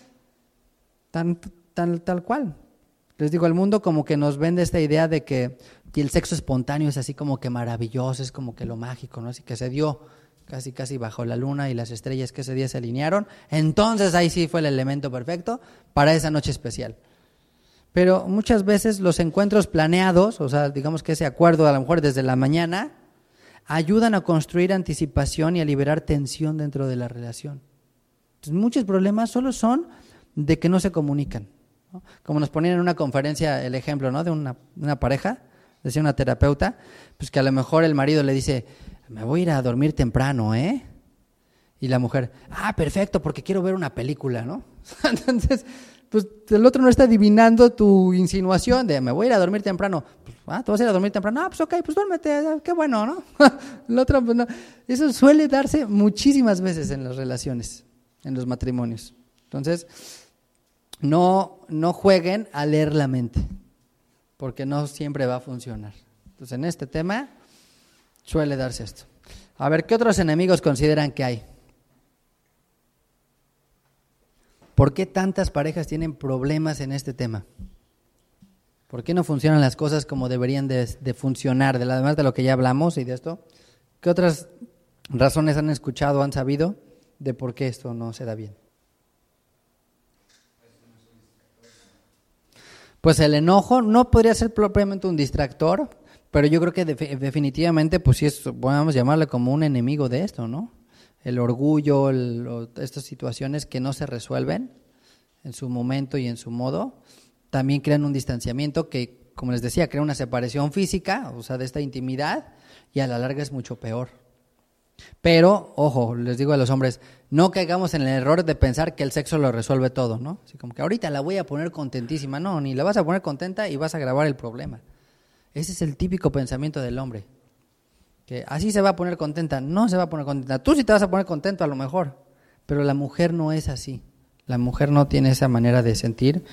Tal cual. Les digo, el mundo como que nos vende esta idea de que el sexo espontáneo es así como que maravilloso, es como que lo mágico, ¿no? Así que se dio casi bajo la luna y las estrellas que ese día se alinearon, entonces ahí sí fue el elemento perfecto para esa noche especial. Pero muchas veces los encuentros planeados, o sea, digamos que ese acuerdo a lo mejor desde la mañana, ayudan a construir anticipación y a liberar tensión dentro de la relación. Entonces, muchos problemas solo son de que no se comunican, ¿no? Como nos ponían en una conferencia el ejemplo, ¿no? De una pareja, decía una terapeuta, pues que a lo mejor el marido le dice, me voy a ir a dormir temprano, ¿eh? Y la mujer, perfecto, porque quiero ver una película, ¿no? Entonces, pues el otro no está adivinando tu insinuación de me voy a ir a dormir temprano. Pues, ¿tú vas a ir a dormir temprano? Pues ok, pues duérmete, qué bueno, ¿no? El otro, pues no. Eso suele darse muchísimas veces en las relaciones, en los matrimonios. Entonces, no jueguen a leer la mente, porque no siempre va a funcionar. Entonces, en este tema suele darse esto. A ver, ¿qué otros enemigos consideran que hay? ¿Por qué tantas parejas tienen problemas en este tema? ¿Por qué no funcionan las cosas como deberían de funcionar? Además de lo que ya hablamos y de esto, ¿Qué otras razones han escuchado o han sabido de por qué esto no se da bien? Pues el enojo no podría ser propiamente un distractor, pero yo creo que definitivamente, pues sí, podemos llamarle como un enemigo de esto, ¿no? El orgullo, estas situaciones que no se resuelven en su momento y en su modo, también crean un distanciamiento que, como les decía, crea una separación física, o sea, de esta intimidad, y a la larga es mucho peor. Pero, ojo, les digo a los hombres, no caigamos en el error de pensar que el sexo lo resuelve todo, ¿no? Así como que ahorita la voy a poner contentísima. No, ni la vas a poner contenta y vas a agravar el problema. Ese es el típico pensamiento del hombre. Que así se va a poner contenta. No se va a poner contenta. Tú sí te vas a poner contento a lo mejor, pero la mujer no es así. La mujer no tiene esa manera de sentir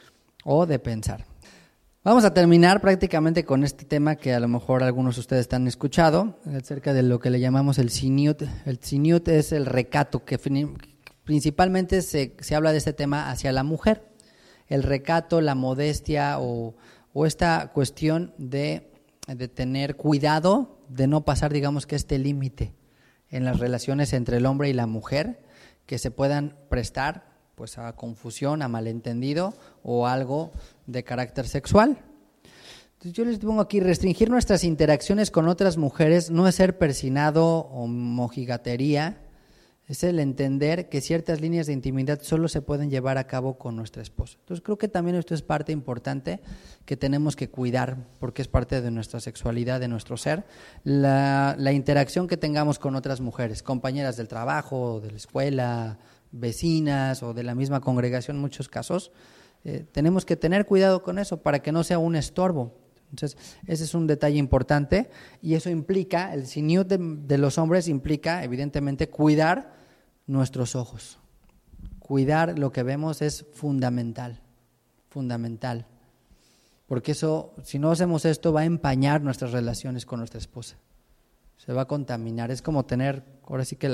o de pensar. Vamos a terminar prácticamente con este tema que a lo mejor algunos de ustedes han escuchado, acerca de lo que le llamamos el tzniut. El tzniut es el recato, que principalmente se habla de este tema hacia la mujer. El recato, la modestia o esta cuestión de tener cuidado de no pasar, digamos, que este límite en las relaciones entre el hombre y la mujer que se puedan prestar pues a confusión, a malentendido o algo de carácter sexual. Entonces yo les pongo aquí, restringir nuestras interacciones con otras mujeres no es ser persinado o mojigatería, es el entender que ciertas líneas de intimidad solo se pueden llevar a cabo con nuestra esposa. Entonces creo que también esto es parte importante que tenemos que cuidar, porque es parte de nuestra sexualidad, de nuestro ser, la interacción que tengamos con otras mujeres, compañeras del trabajo, de la escuela, vecinas o de la misma congregación en muchos casos. Tenemos que tener cuidado con eso para que no sea un estorbo. Entonces, ese es un detalle importante y eso implica, el tzniut de los hombres implica, evidentemente, cuidar nuestros ojos. Cuidar lo que vemos es fundamental, fundamental. Porque eso, si no hacemos esto, va a empañar nuestras relaciones con nuestra esposa. Se va a contaminar. Es como tener, ahora sí que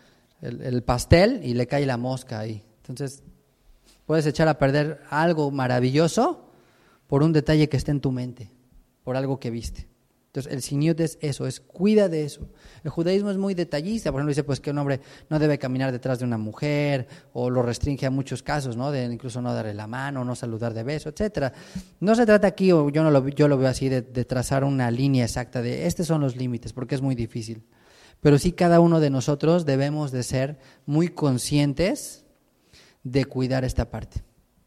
el pastel y le cae la mosca ahí. Entonces, puedes echar a perder algo maravilloso por un detalle que esté en tu mente, por algo que viste. Entonces, el tzniut es eso, es cuida de eso. El judaísmo es muy detallista, por ejemplo, dice pues que un hombre no debe caminar detrás de una mujer, o lo restringe a muchos casos, ¿no? De incluso no darle la mano, no saludar de beso, etcétera. No se trata aquí, o yo lo veo así, de trazar una línea exacta de estos son los límites, porque es muy difícil. Pero sí cada uno de nosotros debemos de ser muy conscientes de cuidar esta parte.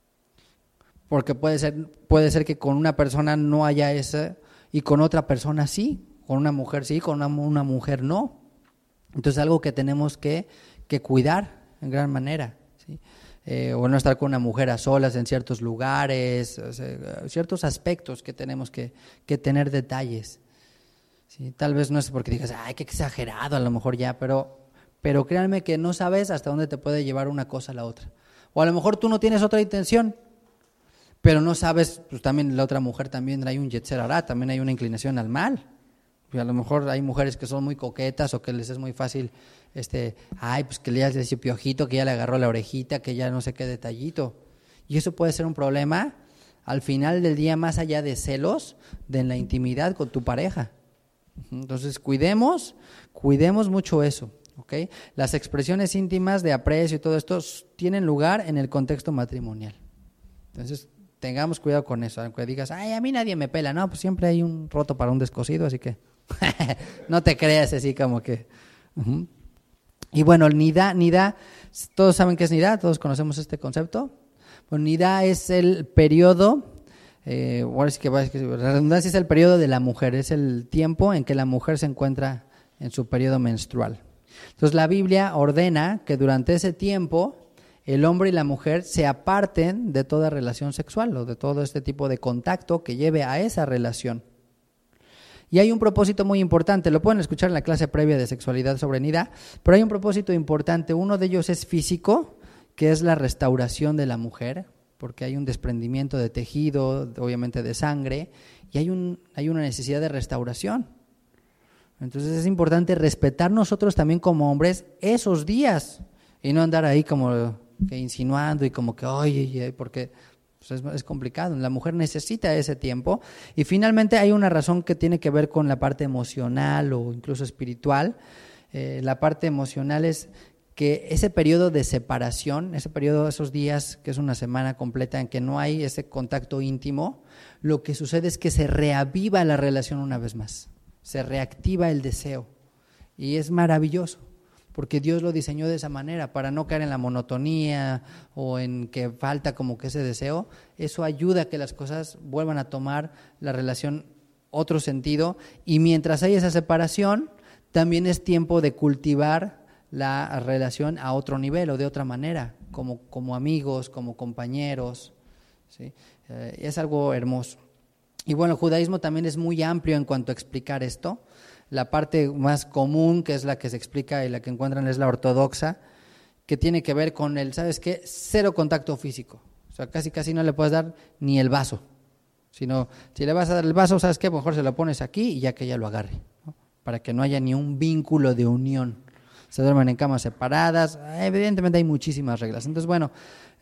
Porque puede ser que con una persona no haya esa y con otra persona sí, con una mujer sí, con una mujer no. Entonces algo que tenemos que cuidar en gran manera, ¿sí? O no estar con una mujer a solas en ciertos lugares, o sea, ciertos aspectos que tenemos que tener detalles. Sí, tal vez no es porque digas, ay, qué exagerado, a lo mejor ya, pero créanme que no sabes hasta dónde te puede llevar una cosa a la otra. O a lo mejor tú no tienes otra intención, pero no sabes, pues también la otra mujer también hay un yetzer hará, también hay una inclinación al mal. Y a lo mejor hay mujeres que son muy coquetas o que les es muy fácil, pues que ya le hizo piojito, que ya le agarró la orejita, que ya no sé qué detallito. Y eso puede ser un problema al final del día, más allá de celos, de la intimidad con tu pareja. Entonces cuidemos mucho eso, ¿ok? Las expresiones íntimas de aprecio y todo esto tienen lugar en el contexto matrimonial. Entonces tengamos cuidado con eso, aunque digas, ay, a mí nadie me pela, no, pues siempre hay un roto para un descosido, así que no te creas así como que. Y bueno, el nidá, todos saben qué es nidá, todos conocemos este concepto. Bueno, nidá es el periodo. Ahora sí que la redundancia es el periodo de la mujer, es el tiempo en que la mujer se encuentra en su periodo menstrual. Entonces la Biblia ordena que durante ese tiempo el hombre y la mujer se aparten de toda relación sexual o de todo este tipo de contacto que lleve a esa relación. Y hay un propósito muy importante, lo pueden escuchar en la clase previa de sexualidad sobre nidá, pero hay un propósito importante, uno de ellos es físico, que es la restauración de la mujer, porque hay un desprendimiento de tejido, obviamente de sangre, y hay una necesidad de restauración. Entonces es importante respetar nosotros también como hombres esos días, y no andar ahí como que insinuando y como que, oye, porque Pues es complicado, la mujer necesita ese tiempo. Y finalmente hay una razón que tiene que ver con la parte emocional o incluso espiritual. La parte emocional es que ese periodo de separación, ese periodo, esos días, que es una semana completa en que no hay ese contacto íntimo, lo que sucede es que se reaviva la relación una vez más, se reactiva el deseo y es maravilloso. Porque Dios lo diseñó de esa manera, para no caer en la monotonía o en que falta como que ese deseo. Eso ayuda a que las cosas vuelvan a tomar la relación otro sentido, y mientras hay esa separación, también es tiempo de cultivar la relación a otro nivel o de otra manera, como amigos, como compañeros, ¿sí? Es algo hermoso. Y bueno, el judaísmo también es muy amplio en cuanto a explicar esto. La parte más común, que es la que se explica y la que encuentran, es la ortodoxa, que tiene que ver con el, ¿sabes qué? Cero contacto físico. O sea, casi no le puedes dar ni el vaso. Sino, si le vas a dar el vaso, ¿sabes qué? Mejor se lo pones aquí y ya que ella lo agarre, ¿no? Para que no haya ni un vínculo de unión. Se duermen en camas separadas. Evidentemente hay muchísimas reglas. Entonces, bueno,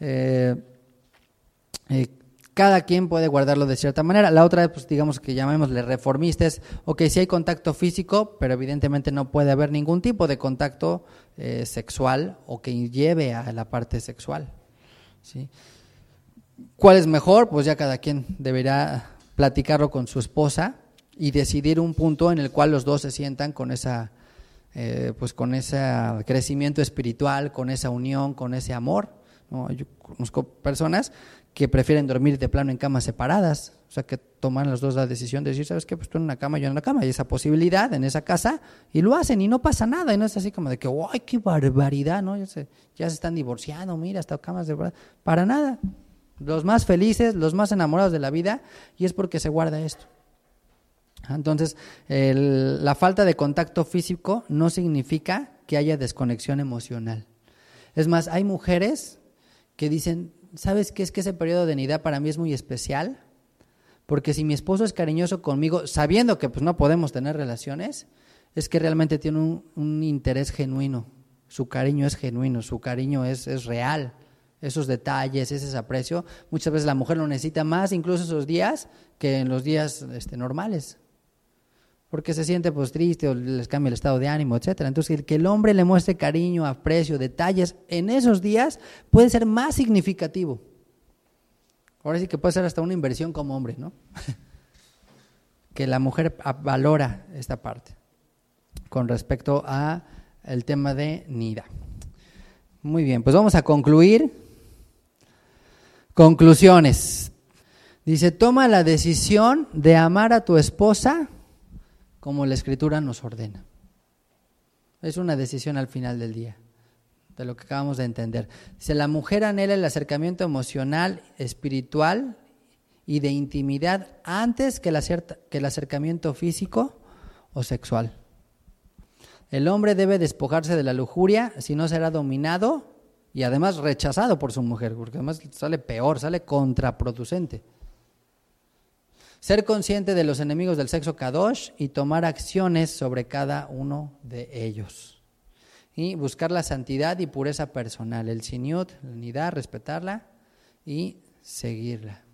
cada quien puede guardarlo de cierta manera. La otra, pues digamos que llamémosle reformista, es, ok, sí hay contacto físico, pero evidentemente no puede haber ningún tipo de contacto sexual o que lleve a la parte sexual, ¿sí? ¿Cuál es mejor? Pues ya cada quien deberá platicarlo con su esposa y decidir un punto en el cual los dos se sientan con esa, pues con ese crecimiento espiritual, con esa unión, con ese amor, ¿no? Yo conozco personas que prefieren dormir de plano en camas separadas, o sea, que toman los dos la decisión de decir, ¿sabes qué? Pues tú en una cama, yo en una cama, hay esa posibilidad en esa casa, y lo hacen y no pasa nada, y no es así como de que, ¡ay, qué barbaridad!, ¿no? Ya se están divorciando, mira, hasta camas separadas, para nada. Los más felices, los más enamorados de la vida, y es porque se guarda esto. Entonces, la falta de contacto físico no significa que haya desconexión emocional. Es más, hay mujeres que dicen, ¿sabes qué? Es que ese periodo de nidad para mí es muy especial, porque si mi esposo es cariñoso conmigo, sabiendo que pues no podemos tener relaciones, es que realmente tiene un interés genuino, su cariño es genuino, su cariño es real, esos detalles, ese aprecio, muchas veces la mujer lo necesita más incluso esos días que en los días normales, porque se siente pues triste o les cambia el estado de ánimo, etcétera. Entonces, que el hombre le muestre cariño, aprecio, detalles en esos días puede ser más significativo. Ahora sí que puede ser hasta una inversión como hombre, ¿no? Que la mujer valora esta parte con respecto a el tema de nida. Muy bien, pues vamos a concluir. Conclusiones. Dice, toma la decisión de amar a tu esposa como la Escritura nos ordena. Es una decisión al final del día, de lo que acabamos de entender. Dice, la mujer anhela el acercamiento emocional, espiritual y de intimidad antes que el acercamiento físico o sexual. El hombre debe despojarse de la lujuria, si no será dominado y además rechazado por su mujer, porque además sale peor, sale contraproducente. Ser consciente de los enemigos del sexo kadosh y tomar acciones sobre cada uno de ellos. Y buscar la santidad y pureza personal, el siniut, la nidá, respetarla y seguirla.